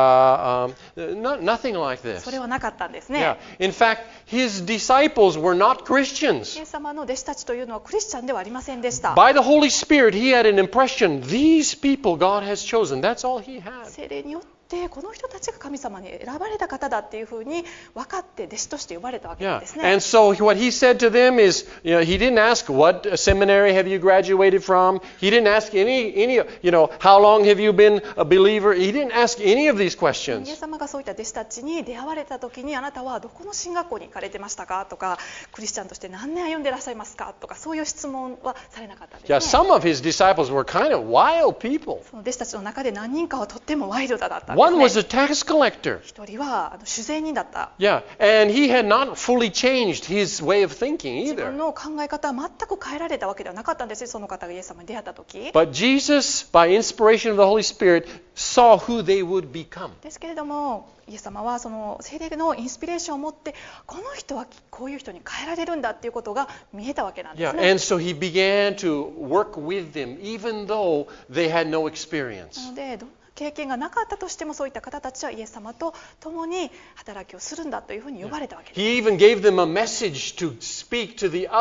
Nothing like this. それはなかったんですね。 Yeah. In fact, his disciples were not イ Christians. エス様の弟子たちというのはクリスチャンではありませんでした。 By the Holy Spirit, he had an impression. These people God has chosen. That's all he had. 聖霊によってこの人たちが神様に選ばれた方だっていうふうに分かって弟子として呼ばれたわけなん Yeah. ですね。 And so what he said to them is, he didn't ask, "What seminary have you graduated from?" He didn't ask any, how long have you been a believer? He didn't ask any of these イエ questions. ス様がそういった弟子たちに出会われた時に、あなたはどこの進学校に行かれてましたかとか、クリスチャンとして何年歩んでいらっしゃいますかとか、そういう質問はされなかったんですね。 Yeah, some of his disciples were kind of wild people. その弟子たちの中で何人かはとってもワイルドだったんです One で was す a ね。 tax collector. 一人は酒税人だった。 Yeah, and he had not fully changed his way of thinking 自分 either. の考え方は全く変えられたわけではなかったんですよ、その方がイエス様に出会った時。 But Jesus, by inspiration of the Holy Spirit, saw who they would become. ですけれども、イエス様はその聖霊のインスピレーションを持って、この人はこういう人に変えられるんだっていうことが見えたわけなんで Yeah, すね。 and so he began to work with them, even though they had no な experience. ので、どんな経験がなかったとしても、そういった方たちはイエス様と共に働きをするんだというふうに呼ばれたわけです。 He even gave them a message to speak to the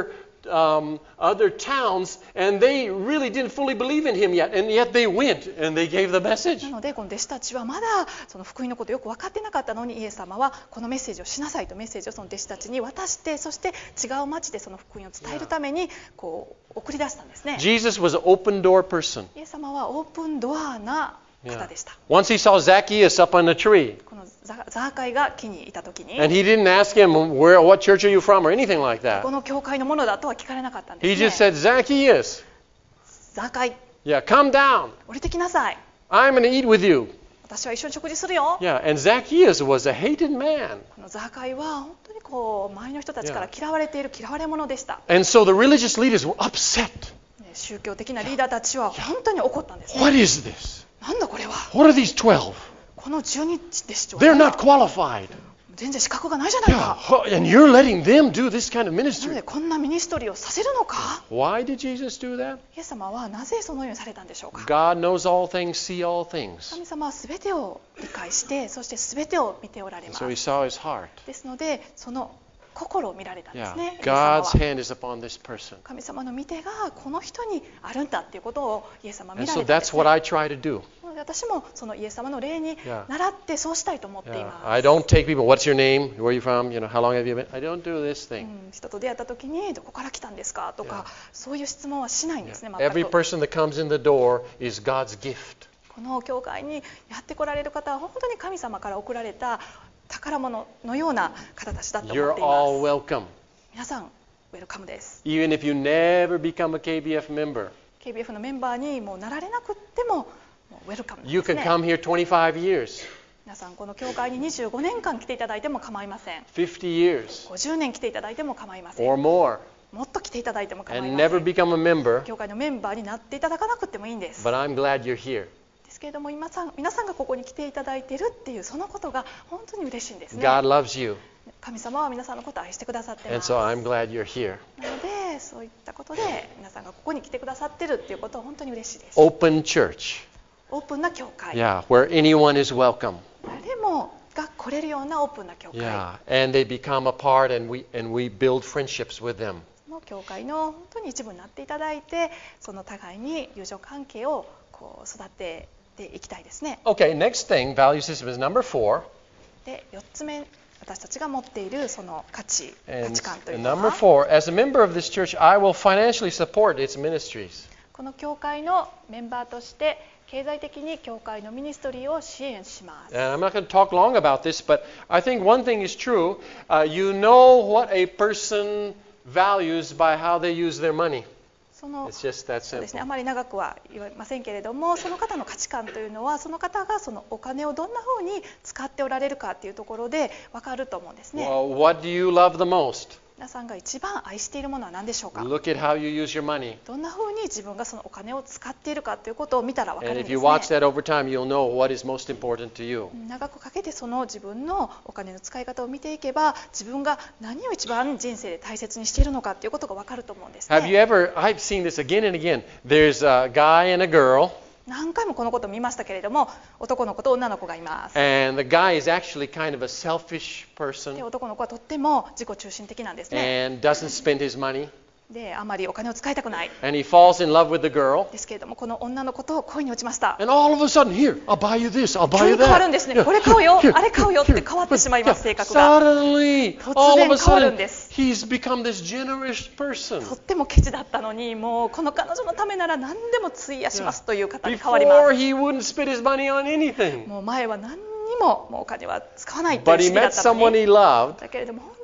other towns, and they really didn't fully believe in him yet, and yet they went and they gave the message. なので、この弟子たちはまだその福音のことをよく分かってなかったのに、イエス様はこのメッセージをしなさいとメッセージをその弟子たちに渡して、そして違う町でその福音を伝えるためにこう送り出したんですね。 Jesus was an open door person. イエス様はオープンドアな Yeah. 方でした。 Once he saw Zacchaeus up on a tree, このザーカイが木にいた時に、 and he didn't ask him, what church are you from, or anything like こ that. の教会のものだとは聞かれなかったん He ですね。 just said, Zacchaeus, ザーカイ、 yeah, come down. 降りてきなさい。 I'm going to eat with you. 私は一緒に食事するよ。 Yeah, and Zacchaeus was a hated man. このザーカイは本当にこう周りの人たちから嫌われている嫌われ者でした。 And so the religious leaders were upset. 宗教的なリーダーたちは本当に怒ったんですね。 What is this? なんだこれは。 What are these 12? この12弟子 They're は not qualified. 全然資格がないじゃない Yeah, か。 and you're letting them do this kind of なの ministry. でこんなミニストリーをさせるのか。 Why did Jesus do that? イエス様はなぜそのようにされたんでしょうか。 God knows all things, see all things. 神様は全てを理解して、そして全てを見ておられま So he す。 saw his heart. ですので、その心を見られたんです Yeah, ね。イエス様は God's hand is upon this person. 神様の御手がこの人にあるんだっていうことをイエス様は見 And ら so れたんで that's す what ね。 I try to do. なので私もそのイエス様の霊に Yeah. 習ってそうしたいと思ってい Yeah. ます。 I don't take people, what's your name? Where are you from? How long have you been? I don't do this う thing. ん人と出会った時にどこから来たんですかとか、 Yeah. そういう質問はしないんですね。 Every 全く person that comes in the door is God's gift. この教会にやってこられる方は本当に神様から贈られた宝物のような方たちだと思 You're っていま all す。 welcome. 皆さんウェルカムです。 Even if you never become a KBF member, KBF のメンバーにもうなられなくっても、もうウェルカムで you す can ね。 come here 25 years, 皆さんこの教会に25年間来ていただいても構いません。 50 years, 50年来ていただいても構いません。 or more, もっと来ていただいても構い and ませ never ん。 become a member, 教会のメンバーになっていただかなくてもいいんです。 but I'm glad you're here. ですけれども皆さんがここに来ていただいているっていうそのことが本当に嬉しいんですね。 God loves you, 神様は皆さんのことを愛してくださってま and す。 so な I'm glad you're here. のでそういったことで皆さんがここに来てくださってるっていうことは本当に嬉しいです。 Open church. オープンな教会、 Yeah, where anyone is welcome. 誰もが来れるようなオープンな教会、 Yeah, and they become a part, and we build friendships with them. その教会の本当に一部になっていただいて、その互いに友情関係をこう育てていきたいですね。 Okay, next thing, value system is number 4. で4つ目、私たちが持っているその価値 And 観というの number は、 4, as a member of this church, I will financially support its ministries. この教会のメンバーとして経済的に教会のミニストリーを支援します。 And I'm not going to talk long about this, but I think one thing is true. You know what a person values by how they use their money. その It's just that そうですね、 simple. あまり長くは言わませんけれども、その方の価値観というのはその方がそのお金をどんなふうに使っておられるかというところで分かると思うんですね。 Well, what do you love the most? 皆さんが一番愛しているものは何でしょうか。 Look at how you use your money. どんなふうに自分がそのお金を使っているかということを見たら分かる And ん if で you す watch ね。 that over time, you'll know what is most important to you. 長くかけてその自分のお金の使い方を見ていけば、自分が何を一番人生で大切にしているのかということが分かると思うんです Have you ね。 ever, I've seen this again and again. There's a guy and a girl, 何回もこのことを見ましたけれども、男の子と女の子がいます。 and the guy is actually kind of a selfish で person 男の子はとっても自己中心的なんですね。 and doesn't spend his money. であまりお金を使いたくない And he falls in love with the girl. ですけれども、この女の子と恋に落ちました。 And all of a sudden, here, I'll buy you this, I'll 急 buy you に変わるん that. ですね。 Yeah, これ買うよ、 here, あれ買うよって here, 変わってしまいます、性 yeah, 格が。 Suddenly, 突然 all of a 変わるん sudden, です。 he's become this generous person. とってもケチだったのに、もうこの彼女のためなら何でも費やしますという方に変わりま Before す。 he wouldn't spend his money on anything. もう前は何にもお金は使わないという But 主 he 義だ met ったの someone に、 he loved, だけれども本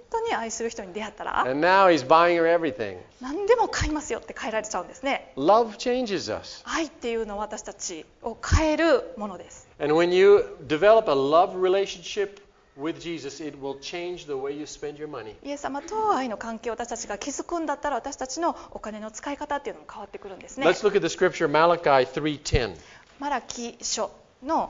当に愛する人に出会ったら And now he's buying her everything. 何でも買いますよって変えられちゃうんですね。 Love changes us. 愛っていうのは私たちを変えるものです。 And when you develop a love relationship with Jesus, it will change the way you spend your money. イエス様と愛の関係を私たちが築くんだったら、私たちのお金の使い方っていうのも変わってくるんですね。 Let's look at the scripture, Malachi 3:10. マラキ書の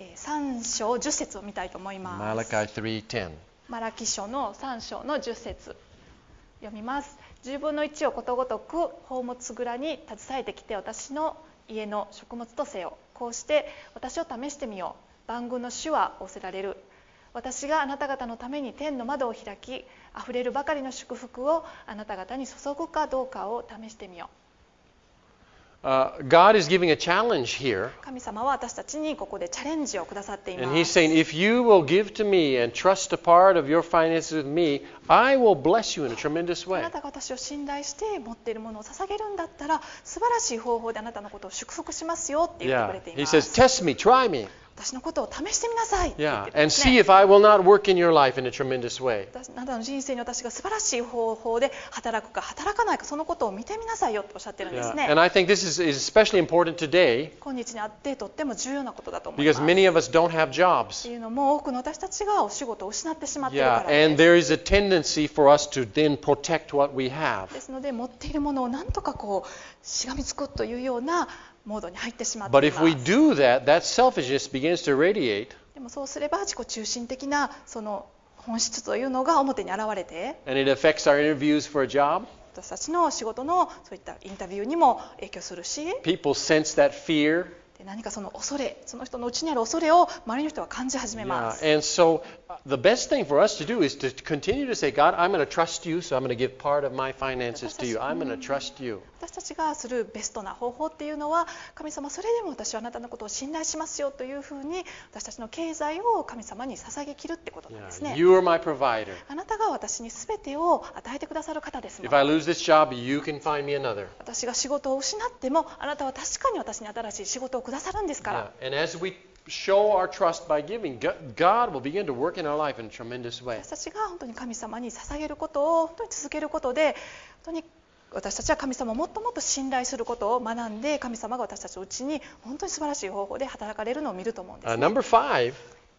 3章10節を見たいと思います。 Malachi 3:10. マラキ書の3章の10節読みます。10分の1をことごとく宝物蔵に携えてきて、私の家の食物とせよ。こうして私を試してみよう。万軍の主は仰せられる。私があなた方のために天の窓を開き、あふれるばかりの祝福をあなた方に注ぐかどうかを試してみよう。 God is giving a challenge here. 神様は私たちにここでチャレンジをくださっています。 And He's saying, if you will give to me and trust a part of your finances with me, I will bless you in a tremendous あ way. なたが私を信頼して持っているものを捧げるんだったら、素晴らしい方法であなたのことを祝福しますよって言ってく Yeah. れてい He ます。 says, test me, try me. 私のことを試してみなさいって言っ Yeah. てるん And ですね。 see if I will not work in your life in a tremendous way. あなたの人生に私が素晴らしい方法で働くか働かないか、そのことを見てみなさいよっておっしゃってるんです Yeah. ね。 And I think this is especially important today 今日にあってとっても重要なことだと思い because ます。 many of us don't have っ jobs. ていうのも、多くの私たちがお仕事を失ってしまっているか Yeah. ら And で there is a tendency for us to then protect what we have. す。ですので、持っているものをなんとかこうしがみつくというようなモードに入ってしまって But い if ま we す。 do that, that selfishness begins to radiate. でもそうすれば自己中心的なその本質というのが表に現れて、 And it affects our interviews for a job. 私たちの仕事のそういったインタビューにも影響するし、 People sense that fear. で何かその恐れ、その人の内にある恐れを周りの人は感じ始め Yeah. ます。 And so the best thing for us to do is to continue to say, God, I'm going to trust you, so I'm going to give part of my finances to you. I'm going to trust you. 私たちがするベストな方法っていうのは、神様、それでも私はあなたのことを信頼しますよというふうに、私たちの経済を神様に捧げきるってことなんです Yeah. ね。 You are my provider. あなたが私に全てを与えてくださる方ですも If I の。 lose this job, you can find me another. 私が仕事を失っても、あなたは確かに私に新しい仕事をくださるんですか Yeah. ら。 And as we show our trust by giving, God will begin to work in our life in a tremendous way. 私たちが本当に神様に捧げることを本当に続けることで、本当に私たちは神様をもっともっと信頼することを学んで、神様が私たちのうちに本当に素晴らしい方法で働かれるのを見ると思うんですね。 Number 5,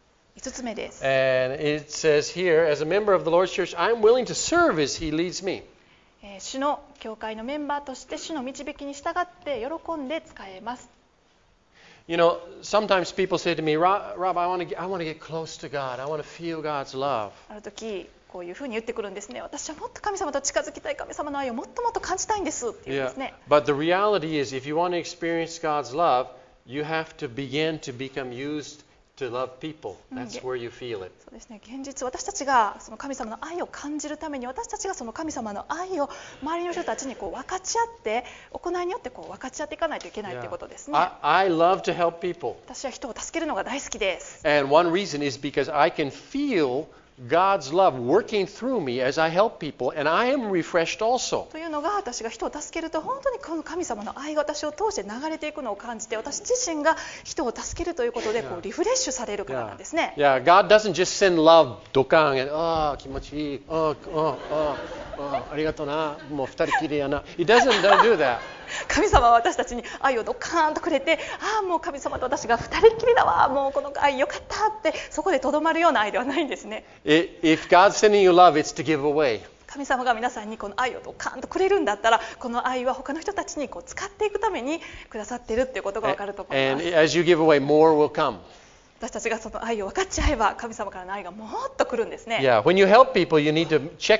5つ目です。 and it says here, as a member of the Lord's church, I'm willing to serve as He leads me. 主の教会のメンバーとして主の導きに従って喜んで使えます。 You know, sometimes people say to me, Rob, I want to get close to God. I want to feel God's love. ある時こういうふうに言ってくるんですね。私はもっと神様と近づきたい、神様の愛をもっともっと感じたいんですって言うんですね。 But the reality is, if you want to experience God's love, you have to begin to become used to love people. That's where you feel it. そうですね。現実、私たちがその神様の愛を感じるために、私たちがその神様の愛を周りの人たちにこう分かち合って、行いによってこう分かち合っていかないといけないということですね。 I love to help people. 私は人を助けるのが大好きです。 And one reason is because I can feel God's love working through me as I help people, and I am refreshed also. というのが、私が人を助けると本当にこの神様の愛が私を通して流れていくのを感じて、私自身が人を助けるということでこうリフレッシュされるからなんですね。 Yeah, God doesn't just send love, ドカン and 気持ちいい、ありがとうな、もう二人きりやな。He doesn't do that. 神様は私たちに愛をドカーンとくれて、もう神様と私が二人っきりだわ、もうこの愛よかったってそこでとどまるような愛ではないんですね。 If God's sending you love, it's to give away. 神様が皆さんにこの愛をドカーンとくれるんだったら、この愛は他の人たちにこう使っていくためにくださっているっていうことが分かると思いま And す。 as you give away, more will come. 私たちがその愛を分かち合えば、神様からの愛がもっと来るんですね。 Yeah, when you help people, you need to check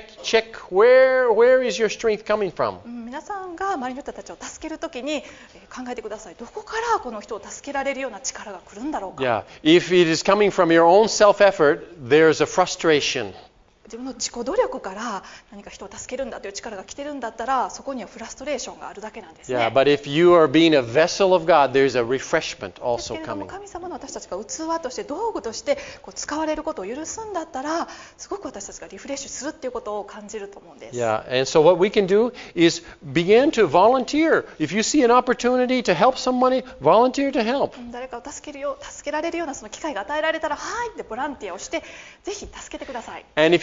where is your strength coming from. 皆さんが周りの人たちを助けるときに考えてください。どこからこの人を助けられるような力が来るんだろうか。 Yeah, if it is coming from your own self-effort, there's a frustration. 自分の自己努力から何か人を助けるんだという力が来てるんだったら、そこにはフラストレーションがあるだけなんですね。 Yeah, but if you are being a vessel of God, there's a refreshment です also けれども、 coming. 神様の私たちが器として道具としてこう使われることを許すんだったら、すごく私たちがリフレッシュするっていうことを感じると思うんです。 Yeah, and so what we can do is begin to volunteer. If you see an opportunity to help somebody, volunteer to help. 誰かを助けられるようなその機会が与えられたら、はいってボランティアをして、ぜひ助けてください。 And if you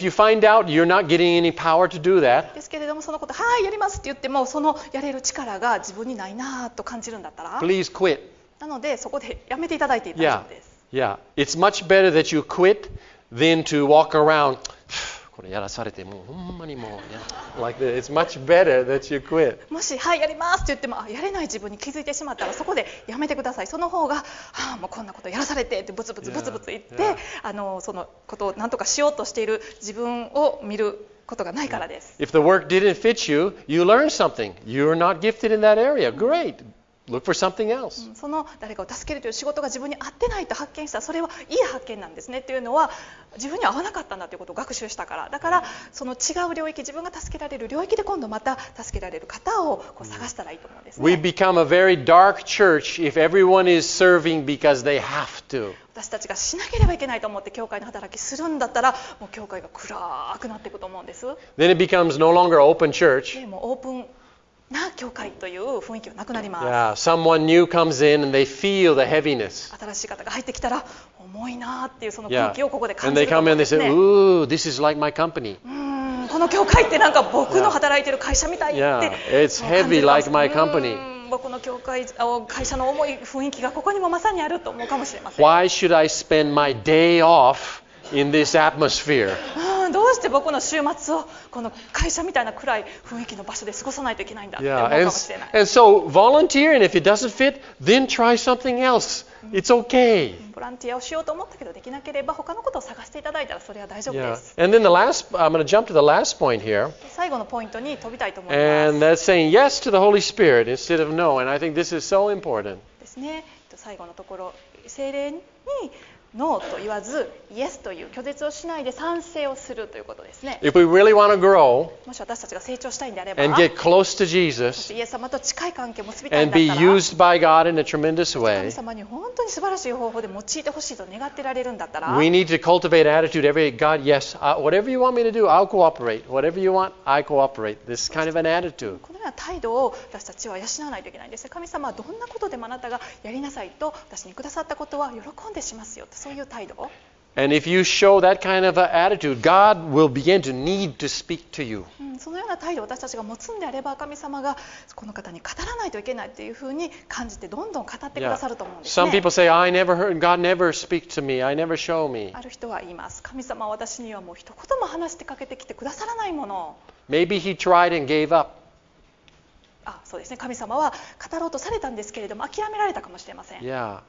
you find out you're not getting any power to do that, ですけれどもそのことはいやりますって言ってもそのやれる力が自分にないなと感じるんだったら please quit. なのでそこでやめていただいて大丈夫です。 Yeah. It's much better that you quit than to walk around これやらされてもうほんまにもう like that. It's much better that you quit. もしはいやりますって言ってもやれない自分に気づいてしまったらそこでやめてください。その方がもうこんなことやらされてってブツブツ言って、そのことを何とかしようとしている自分を見ることがないからです。 If the work didn't fit you, you learned something. You're not gifted in that area. Great. Look for something else. その誰かを助けるという仕事が自分に合ってないと発見したらそれはいい発見なんですねっていうのは自分に合わなかったんだということを学習したからだからその違う領域自分が助けられる領域で今度また助けられる方をこう探したらいいと思うんですね。 We become a very dark church if everyone is serving because they have to. 私たちがしなければいけないと思って教会の働きするんだったらもう教会が暗くなっていくと思うんです。 Then it becomes no longer open church. でもうオープンな教会という雰囲気はなくなります。 Yeah, someone new comes in and they feel the heaviness. 新しい方が入ってきたら重いなっていうその空 Yeah. 気をここで感 And じ they ると come 思 in うん and で they す say, ね。 ooh, this is like my company. この教会ってなんか僕の働いてる会社みたいって、 Yeah, it's heavy like my company. 僕の教会会社の重い雰囲気がここにもまさにあると思うかもしれません。 Why should I spend my day off in this atmosphere? どうして僕の週末をこの会社みたいな暗い雰囲気の場所で過ごさないといけないんだって思う Yeah, かもしれない。 and so volunteer, and if it doesn't fit, then try something else. It's okay. ボランティアをしようと思ったけどできなければ他のことを探していただいたらそれは大丈夫 Yeah. です。 And then I'm going to jump to the last point here. 最後のポイントに飛びたいと思います。 And that's saying yes to the Holy Spirit instead of no. And I think this is so important. ですね。最後のところ、聖霊にノーと言わず、イエスという拒絶をしないで賛成をするということですね。 If we really want to grow もし私たちが成長したいんであれば、 and get close to Jesus イエス様と近い関係を結びたいん and だった be ら、 used by God in a tremendous 神 way, 様に本当に素晴らしい方法で用いてほしいと願ってられるんだったら、 we need to cultivate attitude every day. God, yes, whatever you want me to do, I'll cooperate. Whatever you want, I cooperate. This kind of an attitude. このような態度を私たちは養わないといけないんです。神様はどんなことでもあなたがやりなさいと私にくださったことは喜んでしますよと、そういう態度を。 And if you show that kind of an attitude, God will begin to need to speak to you. そのような態度を私たちが持つんであれば、神様がこの方に語らないといけないというふうに感じてどんどん語ってくださると思うんですね。 Some people say, I never heard, God never speak to me, I never show me. ある人は言います。神様は私にはもう一言も話してかけてきてくださらないもの。 Maybe he tried and gave up. そうですね。神様は語ろうとされたんですけれども諦められたかもしれません。 Yeah.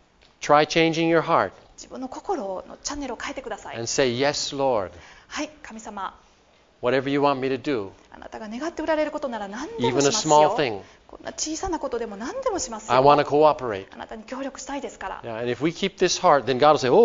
Try changing your heart 自分の心のチャンネルを変えてください。 and say, yes, Lord. はい、神様。 Whatever you want me to do, あなたが願っておられることなら何で even も a します small よ。 thing, こんな小さなことでも何でもしますよ。 I want to cooperate. あなたに協力したいですから。 Yeah, and if we keep this heart, then God will say,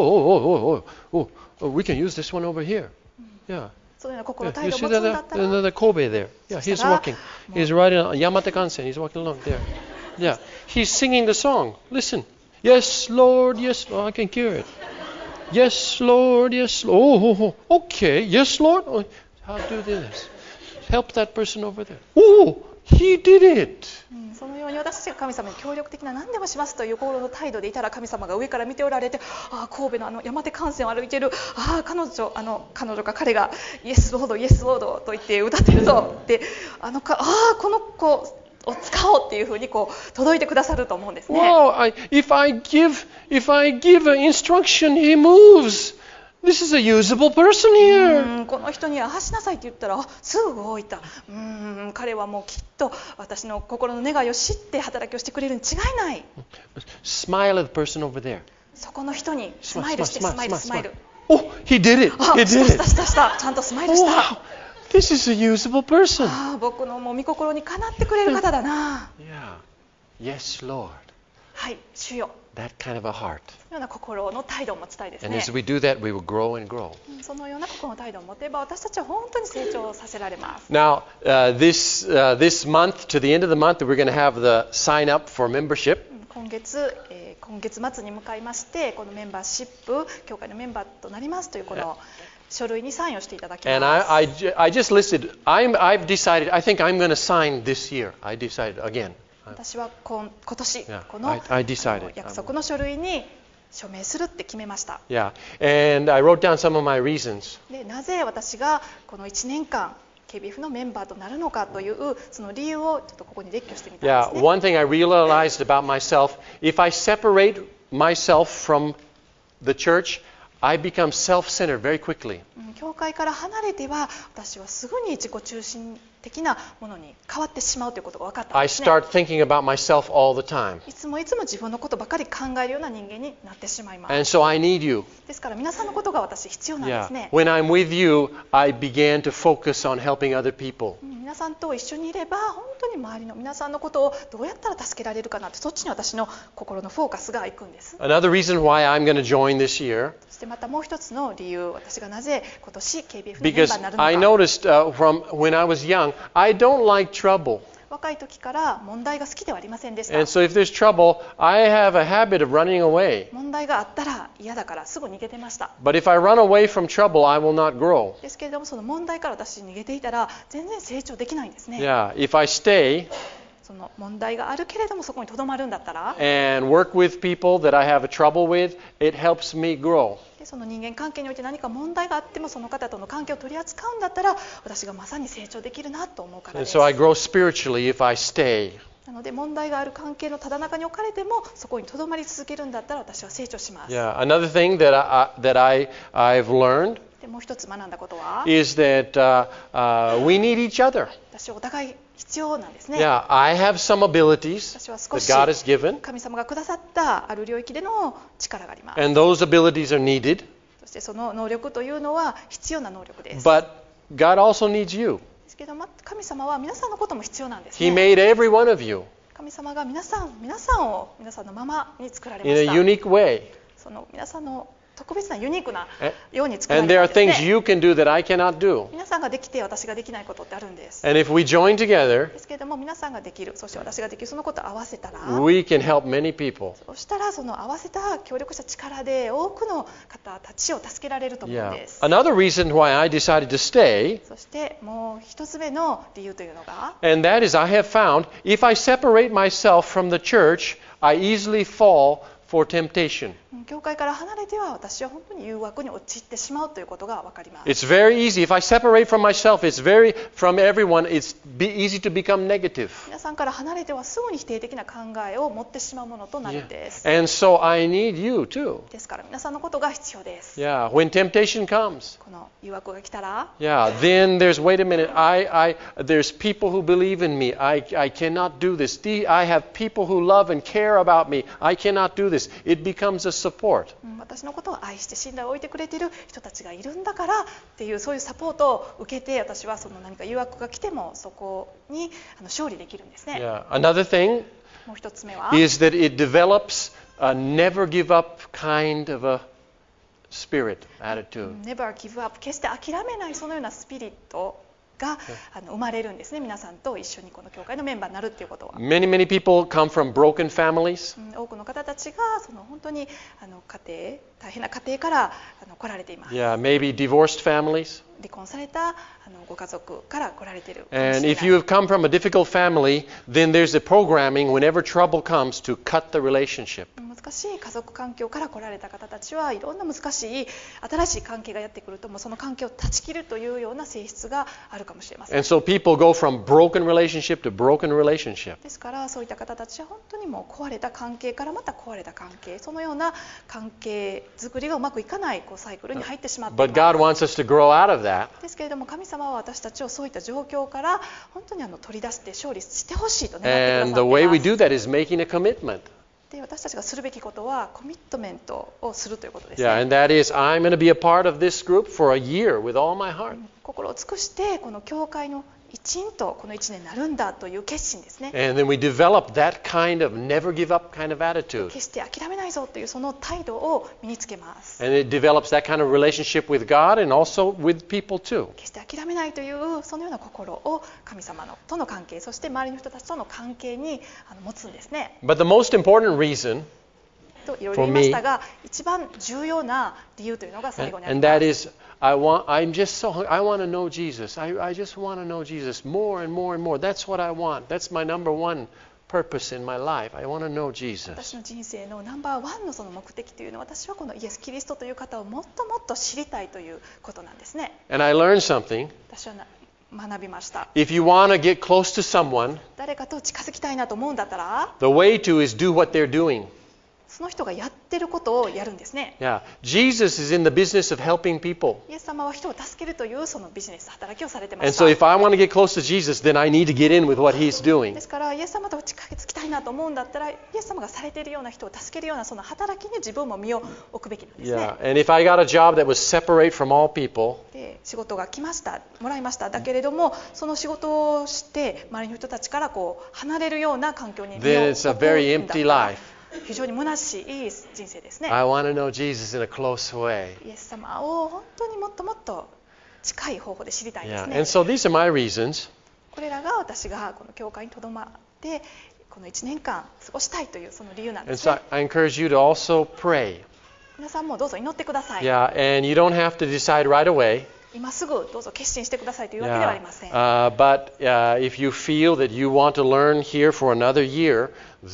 oh, we can use this one over here. Yeah. そういうような心 Yeah, 態 you 度を see 持つんだ that, ったら、 the Kobe there? Yeah, he's walking. He's riding on Yamate Kansen. He's walking along there. Yeah, he's singing the song. Listen. Yes, Lord, yes. Oh, I can hear it. Yes, Lord, yes. Oh, okay. Yes, Lord. Oh, how do this? Help that person over there. Oh, he did it. そのように私たちが神様に協力的な何でもしますという心の態度でいたら、神様が上から見ておられて、神戸の山手幹線を歩いている彼女か彼がイエスロードイエスロードと言って歌ってるぞってこの子を使おうっていうふうに届いてくださると思うんですね。 Wow, if I give an instruction, he moves. This is a usable person here. この人にしなさいって言ったらすぐ動いた。彼はもうきっと私の心の願いを知って働きをしてくれるに違いない。 Smile at the person over there. そこの人にスマイルしてスマイル。 Oh, he did it. He did it. したちゃんとスマイルした。 Wow, this is a usable person. 僕のもう御心にかなってくれる方だな。 Yeah. Yes, Lord. はい、主よ。 That kind of a heart. そのような心の態度を持ちたいです And ね。 as we do that, we will grow and grow. そのような心の態度を持てば私たちは本当に成長させられます。 Now, this month, to the end of the month, we're going to have the sign up for membership. 今月末に向かいまして、このメンバーシップ、教会のメンバーとなりますというこの書類にサインをしていただきます。 And I just listed, I've decided, I think I'm going to sign this year. I decided again. 私は今年、 Yeah, この I decided. 約束の書類に署名するって決めました。 Yeah, and I wrote down some of my reasons. でなぜ私がこの1年間 KBF のメンバーとなるのかというその理由をちょっとここに列挙してみたん Yeah, ですね。 one thing I realized about myself, if I separate myself from the church, I become self-centered very quickly. 教会から離れては私はすぐに自己中心的なものに変わってしまうということが分かったん I ですね。 start thinking about myself all the time. いつも自分のことばかり考えるような人間になってしまいます。 And so I need you. ですから皆さんのことが私必要なんで Yeah. すね。 When I'm with you, I began to focus on helping other people. 皆さんと一緒にいれば本当に周りの皆さんのことをどうやったら助けられるかなってそっちに私の心のフォーカスがいくんです。 Another reason why I'm going to join this year, そしてまたもう一つの理由、私がなぜ今年 KBF のメンバ because ーになるの I か。 noticed from when I was young, I don't like trouble. 若い時から問題が好きではありませんでした。 And so if there's trouble, I have a habit of running away. 問題があったら嫌だからすぐ逃げてました。 But if I run away from trouble, I will not grow. ですけれどもその問題から私逃げていたら全然成長できないんですね。 Yeah, if I stay その問題があるけれどもそこにとどまるんだったら、 and work with people that I have a trouble with, it helps me grow. でその人間関係において何か問題があってもその方との関係を取り扱うんだったら私がまさに成長できるなと思うから And です。 so I grow spiritually if I stay. なので問題がある関係のただ中に置かれてもそこにとどまり続けるんだったら私は成長します。 Yeah, another thing that I've learned でもう一つ学んだことは is that we need each other. 私はお互い必要なんですね。 Yeah, I have some abilities 私は少 that し God has given, 神様がくださったある領域での力があります。 and those abilities are needed. そしてその能力というのは必要な能力です。 But God also needs you. ですけど神様は皆さんのことも必要なんですね。 He made every one of you 神様が皆さんを皆さんのままに作られま in a した。 unique way. その皆さんの特別なユニークな Eh? ように作ら And れ there た are んです things ね。 you can do that I cannot do. 皆さんができて私ができないことってあるんです。 And if we join together, ですけれども皆さんができる、そして私ができるそのことを合わせたら、 we can help many people. そしたらその合わせた協力した力で多くの方たちを助けられると思うん Yeah. です。 Another reason why I decided to stay, そしてもう一つ目の理由というのが、 and that is I have found if I separate myself from the church, I easily fall for temptation. 教会から離れては私は本当に誘惑に陥ってしまうということが分かります。 It's very easy. If I separate from myself, from everyone, it's easy to become negative. 皆さんから離れてはすぐに否定的な考えを持ってしまうものとなるんです。 And so I need you too. ですから皆さんのことが必要です。 Yeah, when temptation comes, この誘惑が来たら、 yeah, then there's, wait a minute, there's people who believe in me. I cannot do this. I have people who love and care about me. I cannot do this. It becomes a support. 私のことを愛して信頼を置いてくれている人たちがいるんだからっていうそういうサポートを受けて私はその何か誘惑が来てもそこに勝利できるんですね。 Yeah. Another thing もう一つ目は is that it develops a never give up kind of a spirit, attitude. Never give up 決して諦めないそのようなスピリットが生まれるんですね。皆さんと一緒にこの教会のメンバーになるっていうことは。 Many people come from broken families. 多くの方たちがその本当に大変な家庭から来られています。 Yeah, maybe divorced families. 離婚されたご家族から来られているかもし And れない if you have come from a difficult family, then there's a programming whenever trouble comes to cut the relationship. 難しい家族環境から来られた方たちはいろんな難しい新しい関係がやってくるともうその関係を断ち切るというような性質があるかもしれません。 And so people go from broken relationship to broken relationship. ですからそういった方たちは本当にもう壊れた関係からまた壊れた関係、そのような関係作りがうまくいかないサイクルに入ってしまってい But ま God wants us to grow out of that. す。ですけれども神様は私たちをそういった状況から本当に取り出して勝利してほしいと願ってくださってい And ます。 the way we do that is making a commitment. で私たちがするべきことはコミットメントをするということですね。 Yeah, and that is I'm going to be a part of this group for a year with all my heart. 心を尽くしてこの教会の一員とこの1年になるんだという決心ですね。 And then we develop that kind of never give up kind of attitude. 決して諦めないぞというその態度を身につけます。 And it develops that kind of relationship with God and also with people too. 決して諦めないというそのような心を神様との関係、そして周りの人たちとの関係に持つんですね。 But the most important reason, といろいろ言いましたが、一番重要な理由というのが最後にあり and ま that す。 is I want to know Jesus. I just want to know Jesus more and more and more. That's what I want. That's my number one purpose in my life. I want to know 私 Jesus. の人生のナンバーワンのその目的というのは、私はこのイエス・キリストという方をもっともっと知りたいということなんですね。 And I learned something. 私は学びました。 If you want to get close to someone, 誰かと近づきたいなと思うんだったら、 the way to is do what they're doing. その人がやってることをやるんですね。 Yeah. Jesus is in the business of helping people. イエス様は人を助けるというそのビジネス、働きをされてま And した。 so if I want to get close to Jesus, then I need to get in with what he's doing. ですからイエス様と近づきたいなと思うんだったら、イエス様がされているような人を助けるようなその働きに自分も身を置くべきなんですね。 Yeah. And if I got a job that was separate from all people, で仕事が来ました、もらいました。だけれども、その仕事をして周りの人たちからこう離れるような環境に身を then 置 it's a く very んだ empty life. 非常に虚しい人生ですね。 I want to know Jesus in a close way. イエス様を本当にもっともっと近い方法で知りたいです Yeah. ね。 And so these are my reasons. これらが私がこの教会にとどまってこの1年間過ごしたいというその理由なんで And す so ね。 I encourage you to also pray. 皆さんもどうぞ祈ってください。 Yeah. And you don't have to decide right away. 今すぐどうぞ決心してくださいというわけではありません。 But if you feel that you want to learn here for another year,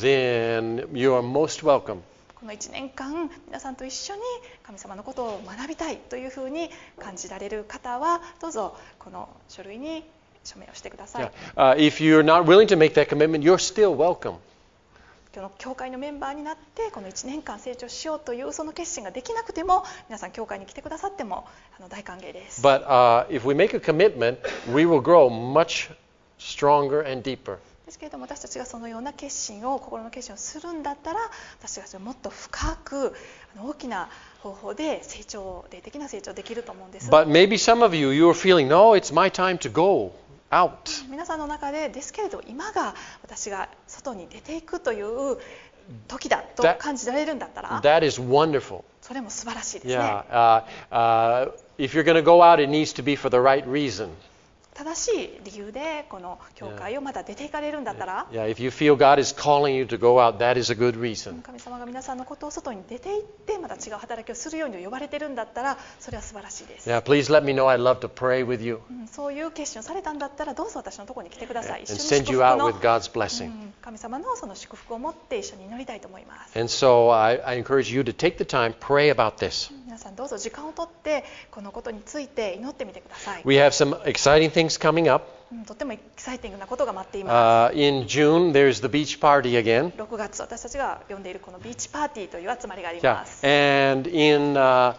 then you are most welcome. この1年間皆さんと一緒に神様のことを学びたいというふうに感じられる方はどうぞこの書類に署名をしてください。 If you're not willing to make that commitment, you're still welcome. この教会のメンバーになってこの1年間成長しようというその決心ができなくても皆さん教会に来てくださっても大歓迎です。 But if we make a commitment, we will grow much stronger and deeper. ですけれども私たちがそのような決心を心の決心をするんだったら私たちはもっと深く大きな方法で霊的な成長できると思うんです。 But maybe some of you are feeling, no, it's my time to go out. 皆さんの中でですけれど今が私が外に出ていくという時だと感じられるんだったら That is wonderful. それも素晴らしいですね。 Yeah. If you're going to go out, it needs to be for the right reason. 正しい理由でこの教会をまだ出ていかれるんだったら Yeah. If you feel God is calling you to go out, that is a good reason. 神様が皆さんのことを外に出て行ってまた違う働きをするように呼ばれてるんだったらそれは素晴らしいです。 Yeah. Please let me know. I'd love to pray with you そういう決心をされたんだったらどうぞ私のところに来てください。 and 一緒に send 祝 you 福 out の with God's blessing. 神様のその祝福を持って一緒に祈りたいと思います。 And so I encourage you to take the time, pray about this. 皆さんどうぞ時間をとってこのことについて祈ってみてください。 We have some exciting things coming up. とってもエキサイティングなことが待っています。 In June, there's the beach party again. 6月私たちが呼んでいるこのビーチパーティーという集まりがあり Yeah. ます。 And in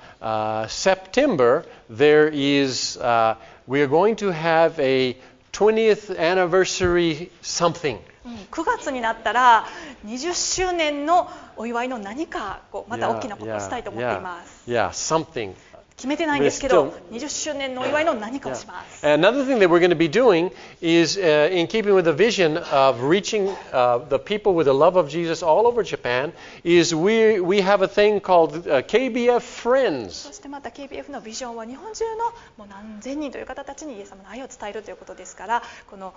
September, there is, we are going to have a 20th anniversary something. 9月になったら20周年のお祝いの何かこうまた大きなことをしたいと思っています。 Yeah, something. 決めてないんですけど、20周年のお祝いの何かをします。 Another thing that we're going to be doing is, in keeping with the vision of reaching the people with the love of Jesus all over Japan, is we have a thing called KBF Friends. そしてまた KBF のビジョンは日本中のもう何千人という方たちにイエス様の愛を伝えるということですから、この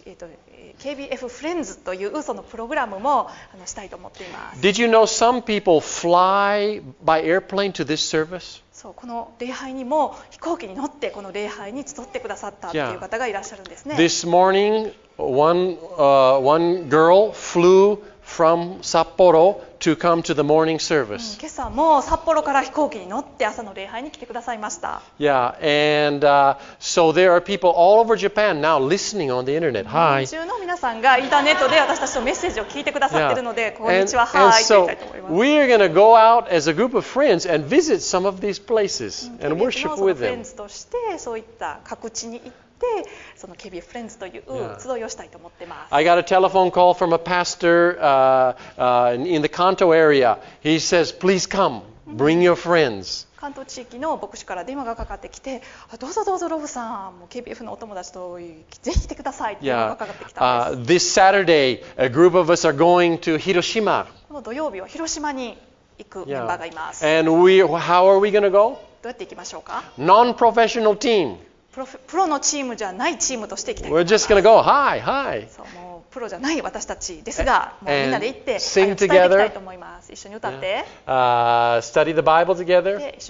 KBF フレンズというそのプログラムもしたいと思っています。 Did you know some people fly by airplane to this service? そうこの礼拝にも飛行機に乗ってこの礼拝に集ってくださったという方がいらっしゃるんですね。 This morning, one girl flew from Sapporo to come to the morning service. 今朝も札幌から飛行機に乗って朝の礼拝に来てくださいました。 Yeah, and so there are people all over Japan now listening on the internet. 日 Hi. 本中の皆さんがインターネットで私たちのメッセージを聞いてくださっているので、 Yeah. こんにちは、 And はいと言い so たいと思います。 we are going to go out as a group of friends and visit some of these places and worship のその with フレン them. ズとしてそういった各地に行ってその KBF フレンズという集いをしたいと思ってます。 I got a telephone call from a pastor in the Kanto area. He says, please come, bring your friends. 関東地域の牧師から電話がかかってきて、どうぞどうぞロブさん、もう KBF のお友達とぜひ来てくださいって電話が Yeah. かかってきたんです。 This Saturday, a group of us are going to Hiroshima. この土曜日は広島に行くメンバーがいます。 And how are we going to go? どうやって行きましょうか。 Non-professional team. プロのチームじゃないチームとして行きたいと We're 思います just going to go, hi, hi. そうもうプロじゃない私たちですが、もうみんなで行って sing 愛を伝えていきたいと思います。一緒に歌って、 Study the Bible together. で一緒に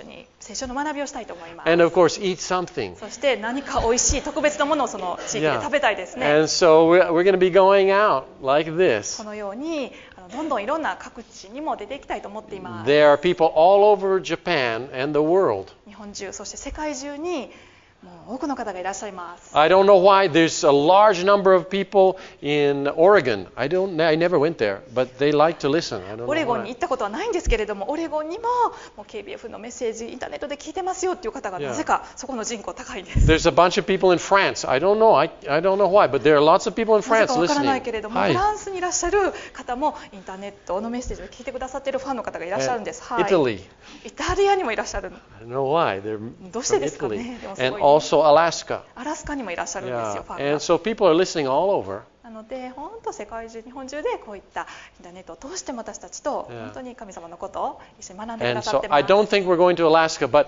聖書の学びをしたいと思います。 And of course, eat something. そして何か美味しい特別なものをその地域で食べたいですね。 And so we're going to be going out like こ this. のようにどんどんいろんな各地にも出ていきたいと思っています。 There are people all over Japan and the world. 日本中、そして世界中にもう多くの方がいらっしゃいます。 I don't know why there's a large number of people in Oregon. I never went there, but they like to listen. I don't オレ know ゴンに why. 行ったことはないんですけれども、オレゴンにもKBF のメッセージインターネットで聞いてますよっていう方が Yeah. なぜかそこの人口高いです。 There's a bunch of people in France. I don't know. I don't know why, but there are lots of people in なぜ France かわからない listening. けれども、 Hi. フランスにいらっしゃる方もインターネットのメッセージを聞いてくださっているファンの方がいらっしゃるんです。はい、 Italy. イタリアにもいらっしゃる。 I don't know why. They're どうして from ですか Italy. ね。でもすごい And also Alaska. アラスカにもいらっしゃるんですよ、 Yeah. ファン And が。 so people are listening all over. なので本当世界中、日本中でこういったインターネットを通して私たちと Yeah. 本当に神様のことを一緒に学んでく And ださっ so てま I す。 don't think we're going to Alaska, but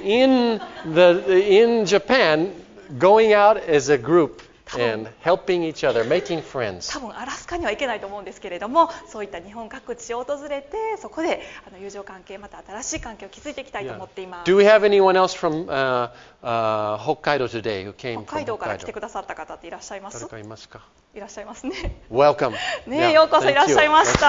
in Japan, going out as a group and helping each other, making friends. 多分アラスカには行けないと思うんですけれども、そういった日本各地を訪れてそこで友情関係、また新しい関係を築いていきたいと思っています。 Do we have anyone else from Hokkaido today who came 北海 from 道から来て Hokkaido? くださった方っていらっしゃいます？ 誰かいますか？ いらっしゃいますね。 Welcome. ね、 Yeah, ようこそいらっしゃいまし thank た。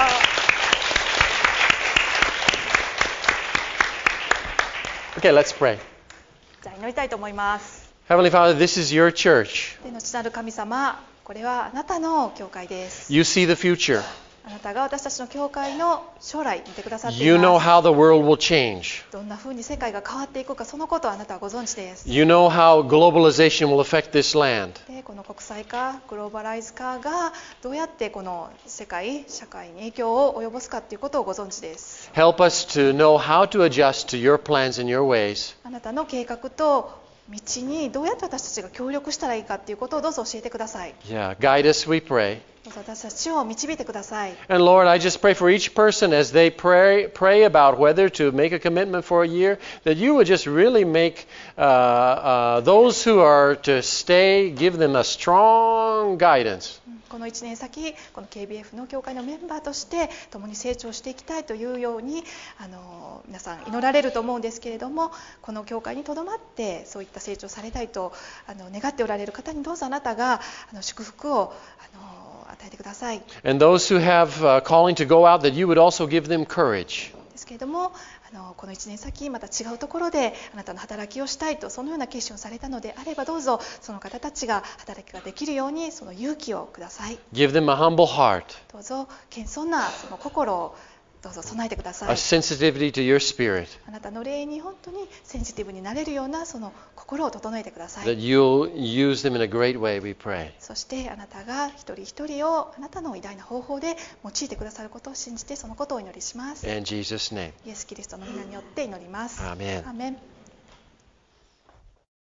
you. Okay, let's pray. じゃあ祈りたいと思います。 Heavenly Father, this is your church. 天の父なる神様、これはあなたの教会です。 You see the future. あなたが私たちの教会の将来見てくださってい You know ます。 how the world will change. どんな風に世界が変わっていくか、そのことをあなたはご存知です。 You know how globalization will affect this land. でこの国際化、グローバライズ化がどうやってこの世界、社会に影響を及ぼすかということをご存知です。 Help us to know how to adjust to your plans and your ways. あなたの計画と道にどうやって私たちが協力したらいいかということをどうぞ教えてください。 Yeah, guide us, we pray. どうぞ私たちを導いてください。 And Lord, I just pray for each person as they pray about whether to make a commitment for a year, that you would just really make those who are to stay, give them a strong guidance. この1年先、この KBF の教会のメンバーとして共に成長していきたいというように皆さん祈られると思うんですけれども、この教会にとどまってそういった成長されたいと願っておられる方にどうぞあなたが祝福を与えてください。 And those who have calling to go out, that you would also give them courage. ですけれどもこの1年先また違うところであなたの働きをしたいとそのような決心をされたのであれば、どうぞその方たちが働きができるようにその勇気をください。 Give them a humble heart, どうぞ謙遜なその心をどうぞ備えてくださ a い。 sensitivity to your spirit, あなたの霊に本当にセンシティブになれるようなその心を整えてくださ that い。 you'll use them in a great way, we pray. そしてあなたが一人一人をあなたの偉大な方法で用いてくださることを信じてそのことをお祈りします。 In Jesus' name. イエス・キリストの皆によって祈ります。 Amen. アーメン。